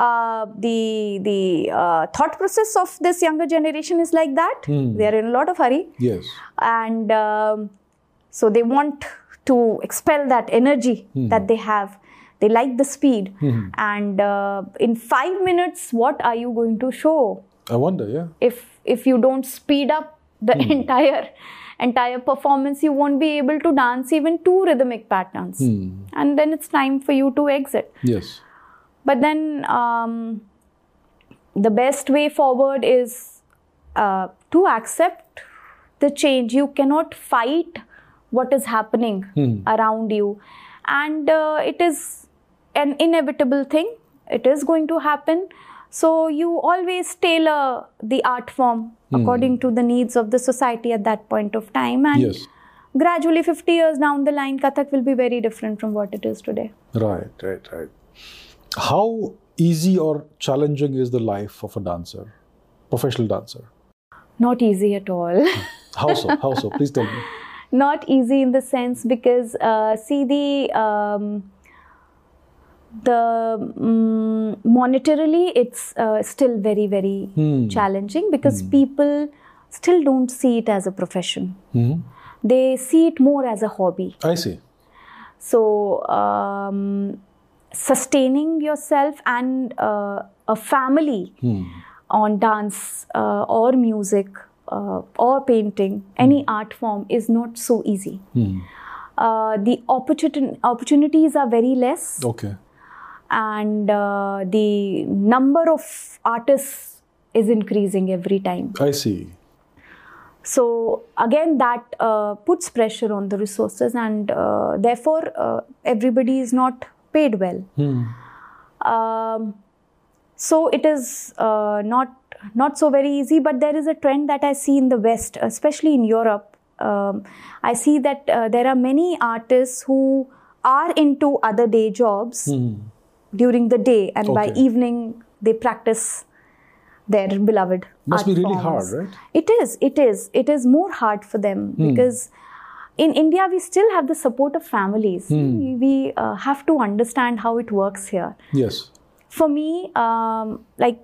Speaker 1: the thought process of this younger generation is like that. They are in a lot of hurry.
Speaker 2: Yes.
Speaker 1: And so they want to expel that energy that they have. They like the speed. And in 5 minutes, what are you going to show?
Speaker 2: I wonder, yeah.
Speaker 1: If you don't speed up the entire performance, you won't be able to dance even 2 rhythmic patterns. And then it's time for you to exit.
Speaker 2: Yes.
Speaker 1: But then the best way forward is to accept the change. You cannot fight what is happening around you. And it is an inevitable thing. it is going to happen. So you always tailor the art form according to the needs of the society at that point of time. And gradually, 50 years down the line, Kathak will be very different from what it is today.
Speaker 2: Right. How easy or challenging is the life of a dancer, professional dancer? Not
Speaker 1: easy at all.
Speaker 2: How so? Please tell me.
Speaker 1: Not easy in the sense because, monetarily it's still very, very challenging because people still don't see it as a profession. They see it more as a hobby.
Speaker 2: I see.
Speaker 1: So sustaining yourself and a family on dance or music or painting, any art form is not so easy. The opportunities are very less.
Speaker 2: Okay.
Speaker 1: And the number of artists is increasing every time.
Speaker 2: I see.
Speaker 1: So again, that puts pressure on the resources, and therefore everybody is not paid well. So it is not so very easy, but there is a trend that I see in the West, especially in Europe. I see that there are many artists who are into other day jobs during the day, and by evening they practice their beloved
Speaker 2: Must
Speaker 1: art
Speaker 2: be really
Speaker 1: forms.
Speaker 2: hard, right?
Speaker 1: It is more hard for them because in India we still have the support of families. We have to understand how it works here.
Speaker 2: Yes.
Speaker 1: For me, I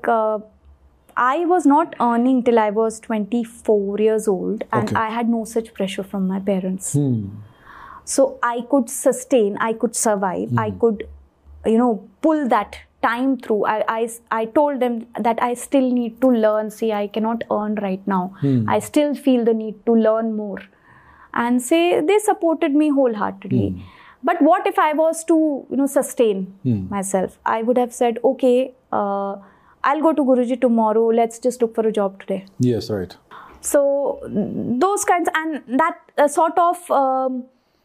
Speaker 1: was not earning till I was 24 years old, and I had no such pressure from my parents. So I could sustain, I could survive, I could, pull that time through. I told them that I still need to learn. See, I cannot earn right now. I still feel the need to learn more. And they supported me wholeheartedly. But what if I was to, sustain myself? I would have said, okay, I'll go to Guruji tomorrow. Let's just look for a job today.
Speaker 2: Yes, right.
Speaker 1: So those kinds, and that sort of,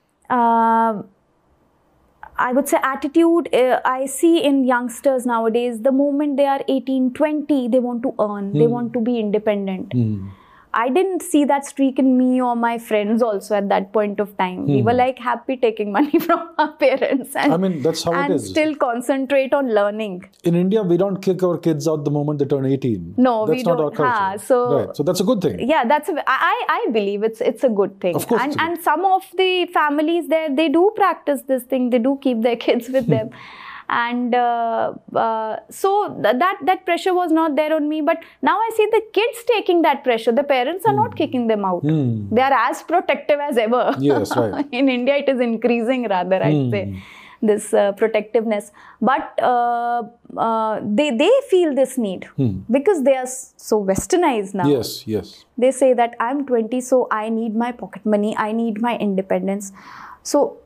Speaker 1: I would say, attitude I see in youngsters nowadays. The moment they are 18, 20, they want to earn. They want to be independent. I didn't see that streak in me or my friends also at that point of time. We were like happy taking money from our parents and,
Speaker 2: that's how it is.
Speaker 1: Still concentrate on learning.
Speaker 2: In India, we don't kick our kids out the moment they turn 18.
Speaker 1: No,
Speaker 2: that's
Speaker 1: we
Speaker 2: not
Speaker 1: don't.
Speaker 2: Our culture. So that's a good thing.
Speaker 1: Yeah, I believe it's a good thing.
Speaker 2: Of course,
Speaker 1: and some of the families there, they do practice this thing. They do keep their kids with them. And so that pressure was not there on me. But now I see the kids taking that pressure. The parents are not kicking them out. They are as protective as ever.
Speaker 2: Yes, right.
Speaker 1: In India, it is increasing rather, I'd say, this protectiveness. But they feel this need because they are so westernized now.
Speaker 2: Yes.
Speaker 1: They say that I'm 20, so I need my pocket money. I need my independence. So,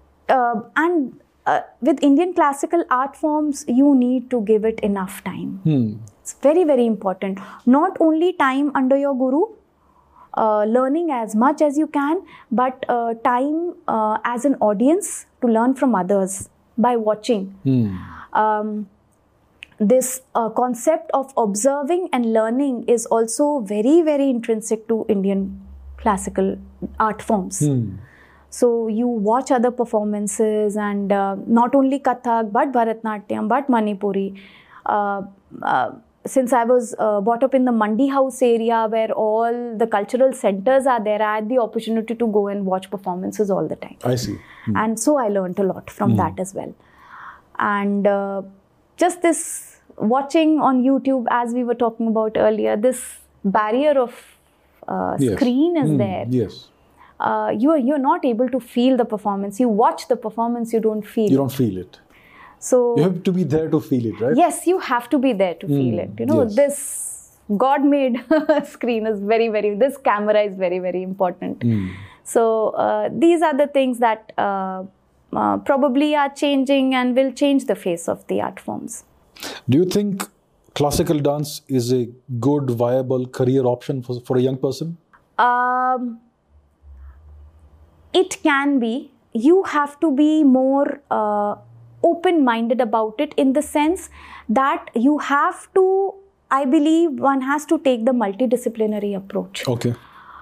Speaker 1: with Indian classical art forms, you need to give it enough time. It's very, very important. Not only time under your guru, learning as much as you can, but time as an audience to learn from others by watching. This concept of observing and learning is also very, very intrinsic to Indian classical art forms. So you watch other performances, and not only Kathak, but Bharatnatyam, but Manipuri. Since I was brought up in the Mandi House area where all the cultural centers are there, I had the opportunity to go and watch performances all the time.
Speaker 2: I see.
Speaker 1: And so I learned a lot from that as well. And just this watching on YouTube, as we were talking about earlier, this barrier of screen is there.
Speaker 2: Yes.
Speaker 1: You're not able to feel the performance. You watch the performance, you don't feel it.
Speaker 2: You don't feel it.
Speaker 1: So
Speaker 2: you have to be there to feel it, right?
Speaker 1: Yes, you have to be there to feel it. This God-made screen is very, very, this camera is very, very important. So these are the things that probably are changing and will change the face of the art forms.
Speaker 2: Do you think classical dance is a good, viable career option for a young person?
Speaker 1: It can be. You have to be more open-minded about it, in the sense that you have to, I believe one has to take the multidisciplinary approach.
Speaker 2: Okay.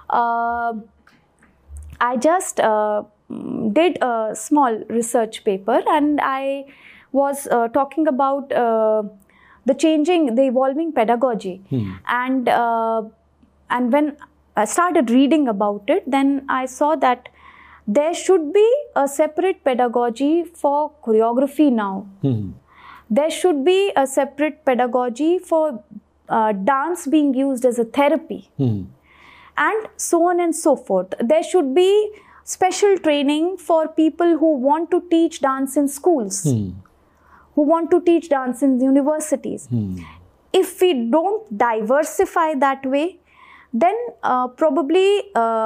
Speaker 1: I just did a small research paper, and I was talking about the evolving pedagogy. And when I started reading about it, then I saw that there should be a separate pedagogy for choreography now. There should be a separate pedagogy for dance being used as a therapy. And so on and so forth. There should be special training for people who want to teach dance in schools, who want to teach dance in universities. If we don't diversify that way, then probably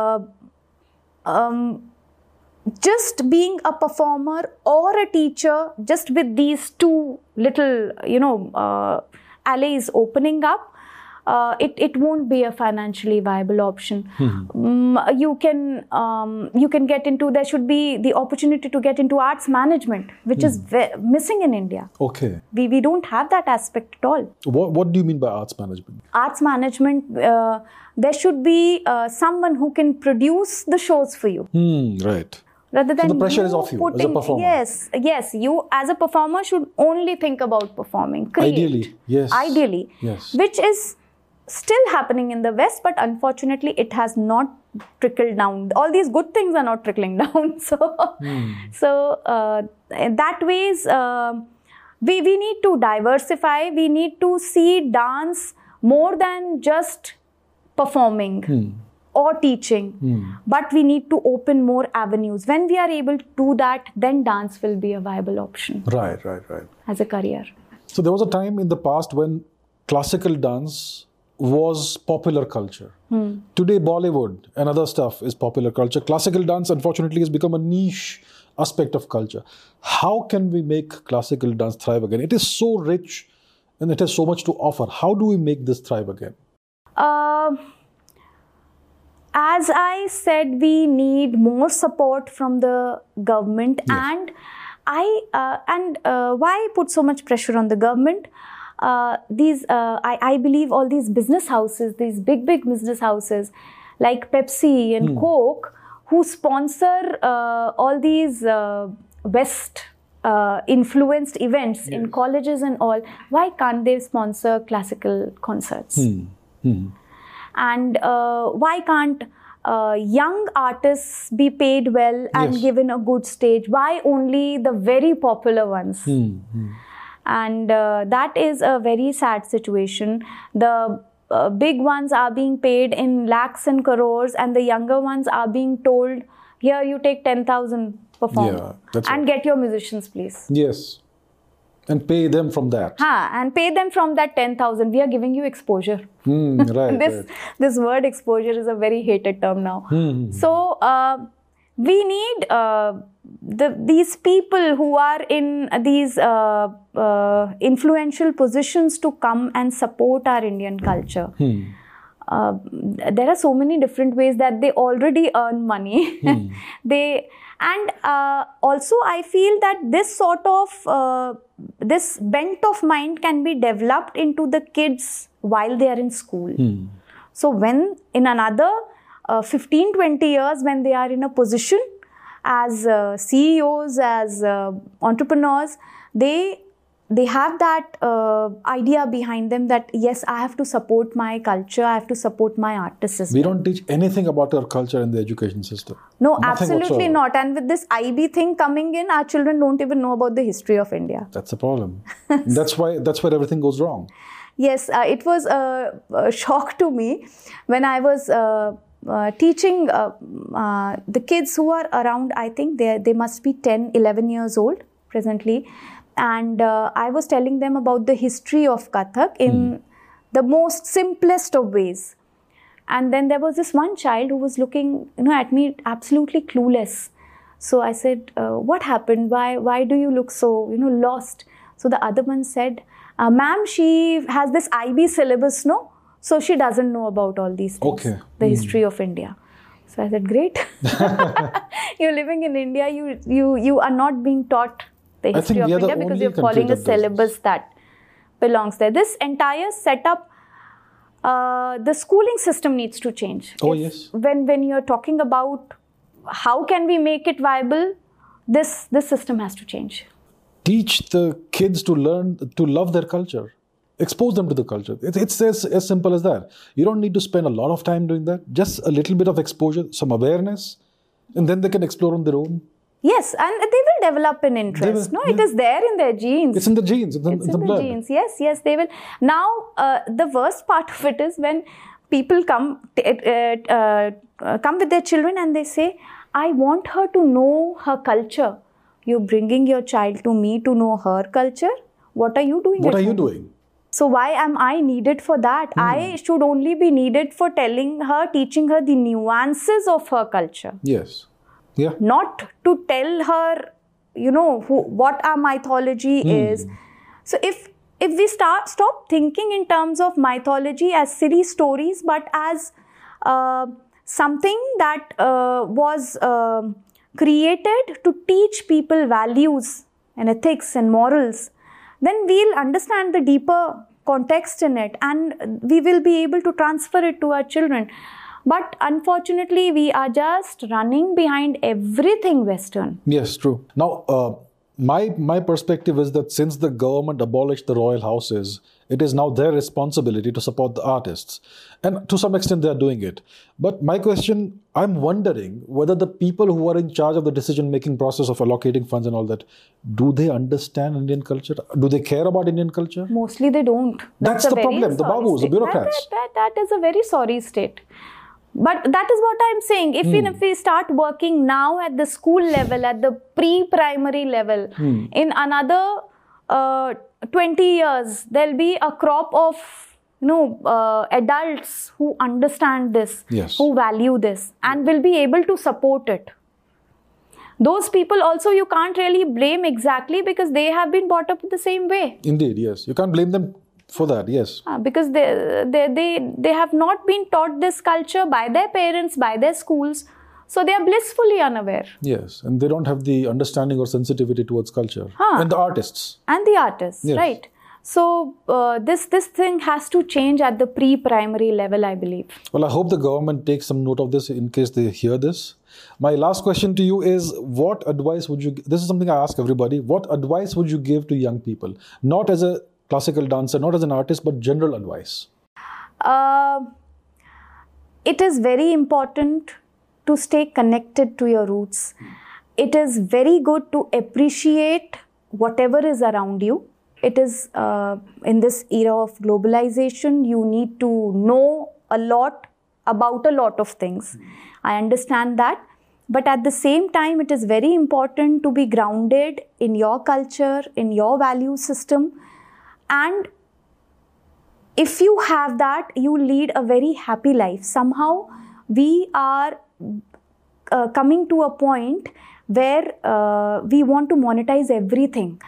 Speaker 1: just being a performer or a teacher, just with these two little, alleys opening up, it won't be a financially viable option. You can get into, there should be the opportunity to get into arts management, which is missing in India.
Speaker 2: Okay.
Speaker 1: We don't have that aspect at all.
Speaker 2: What do you mean by arts management?
Speaker 1: Arts management, there should be someone who can produce the shows for you.
Speaker 2: Right.
Speaker 1: Rather than
Speaker 2: so the pressure is off you as a performer.
Speaker 1: Yes. You as a performer should only think about performing. Create.
Speaker 2: Ideally,
Speaker 1: yes. Which is still happening in the West, but unfortunately it has not trickled down. All these good things are not trickling down. So that ways we need to diversify. We need to see dance more than just performing or teaching, but we need to open more avenues. When we are able to do that, then dance will be a viable option.
Speaker 2: Right.
Speaker 1: As a career.
Speaker 2: So there was a time in the past when classical dance was popular culture. Today, Bollywood and other stuff is popular culture. Classical dance, unfortunately, has become a niche aspect of culture. How can we make classical dance thrive again? It is so rich and it has so much to offer. How do we make this thrive again?
Speaker 1: As I said, we need more support from the government.
Speaker 2: Yes.
Speaker 1: And why put so much pressure on the government? I believe all these business houses, these big business houses like Pepsi and Coke, who sponsor all these West influenced events in colleges and all, why can't they sponsor classical concerts? And why can't young artists be paid well and given a good stage? Why only the very popular ones? And that is a very sad situation. The big ones are being paid in lakhs and crores, and the younger ones are being told, here you take 10,000 perform and get your musicians, please.
Speaker 2: Yes. And pay them from that.
Speaker 1: And pay them from that 10,000. We are giving you exposure. This word exposure is a very hated term now. So we need these people who are in these influential positions to come and support our Indian culture. There are so many different ways that they already earn money. Also I feel that this sort of this bent of mind can be developed into the kids while they are in school. So when in another 15-20 years, when they are in a position as CEOs, as entrepreneurs, they have that idea behind them that yes, I have to support my culture, I have to support my artists.
Speaker 2: We don't teach anything about our culture in the education system.
Speaker 1: No, absolutely not. And with this IB thing coming in, our children don't even know about the history of India.
Speaker 2: That's the problem. That's where everything goes wrong.
Speaker 1: Yes, it was a shock to me when I was teaching the kids who are around, I think they must be 10, 11 years old presently. And I was telling them about the history of Kathak in the most simplest of ways. And then there was this one child who was looking at me absolutely clueless. So I said, what happened? Why do you look so lost? So the other one said, ma'am, she has this IB syllabus, no? So she doesn't know about all these things, the history of India. So I said, great. You're living in India, you are not being taught the history
Speaker 2: think
Speaker 1: of
Speaker 2: we are the
Speaker 1: India, because
Speaker 2: only
Speaker 1: you're
Speaker 2: country
Speaker 1: following a
Speaker 2: that does this.
Speaker 1: syllabus that belongs there. This entire setup, the schooling system needs to change.
Speaker 2: Oh, yes.
Speaker 1: When you're talking about how can we make it viable, this system has to change.
Speaker 2: Teach the kids to learn to love their culture. Expose them to the culture. It's as simple as that. You don't need to spend a lot of time doing that. Just a little bit of exposure, some awareness, and then they can explore on their own.
Speaker 1: Yes, and they will develop an interest. It is there in their genes.
Speaker 2: It's in the genes. It's in the blood.
Speaker 1: Genes. Yes, they will. Now, the worst part of it is when people come with their children and they say, I want her to know her culture. You're bringing your child to me to know her culture? What are you doing?
Speaker 2: What are you doing?
Speaker 1: So why am I needed for that? I should only be needed for teaching her the nuances of her culture.
Speaker 2: Yes. Yeah.
Speaker 1: Not to tell her, what our mythology is. So if we stop thinking in terms of mythology as silly stories, but as something that was created to teach people values and ethics and morals, then we'll understand the deeper context in it and we will be able to transfer it to our children. But unfortunately, we are just running behind everything Western.
Speaker 2: Yes, true. Now, my perspective is that since the government abolished the royal houses, it is now their responsibility to support the artists. And to some extent, they are doing it. But my question, I'm wondering whether the people who are in charge of the decision-making process of allocating funds and all that, do they understand Indian culture? Do they care about Indian culture?
Speaker 1: Mostly they don't.
Speaker 2: That's the problem. The babus, the bureaucrats.
Speaker 1: That is a very sorry state. But that is what I'm saying. If we start working now at the school level, at the pre-primary level, in another 20 years, there'll be a crop of adults who understand this, who value this, and will be able to support it. Those people also you can't really blame exactly because they have been brought up the same way.
Speaker 2: Indeed, yes. You can't blame them for that, yes.
Speaker 1: Because they have not been taught this culture by their parents, by their schools. So they are blissfully unaware.
Speaker 2: Yes, and they don't have the understanding or sensitivity towards culture. And the artists.
Speaker 1: And the artists, right. So this thing has to change at the pre-primary level, I believe.
Speaker 2: Well, I hope the government takes some note of this in case they hear this. My last question to you is, what advice would you... This is something I ask everybody. What advice would you give to young people? Not as a classical dancer, not as an artist, but general advice.
Speaker 1: It is very important to stay connected to your roots. It is very good to appreciate whatever is around you. It is in this era of globalization, you need to know a lot about a lot of things. I understand that. But at the same time, it is very important to be grounded in your culture, in your value system. And if you have that, you lead a very happy life. Somehow, we are coming to a point where we want to monetize everything.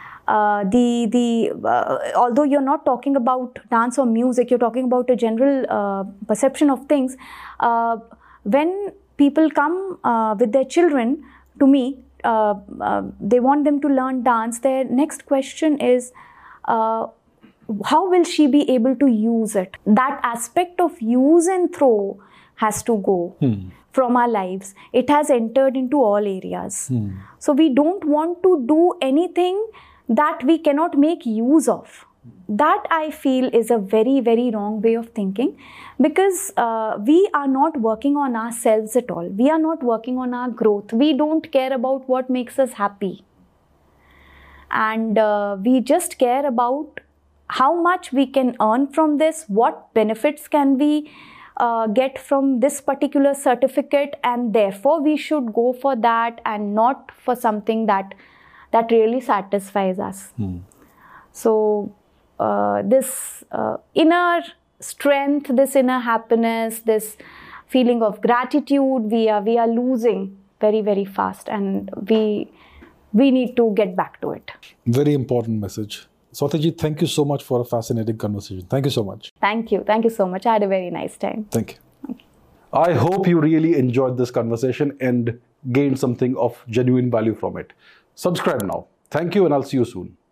Speaker 1: Although you're not talking about dance or music, you're talking about a general perception of things. When people come with their children to me, they want them to learn dance. Their next question is, how will she be able to use it? That aspect of use and throw has to go from our lives. It has entered into all areas. So we don't want to do anything that we cannot make use of. That I feel is a very, very wrong way of thinking, because we are not working on ourselves at all. We are not working on our growth. We don't care about what makes us happy. And we just care about how much we can earn from this, what benefits can we get from this particular certificate, and therefore we should go for that and not for something that really satisfies us. So this inner strength, this inner happiness, this feeling of gratitude, we are losing very, very fast, and we need to get back to it.
Speaker 2: Very important message. Swati, thank you so much for a fascinating conversation. Thank you so much.
Speaker 1: Thank you. Thank you so much. I had a very nice time.
Speaker 2: Thank you. I hope you really enjoyed this conversation and gained something of genuine value from it. Subscribe now. Thank you, and I'll see you soon.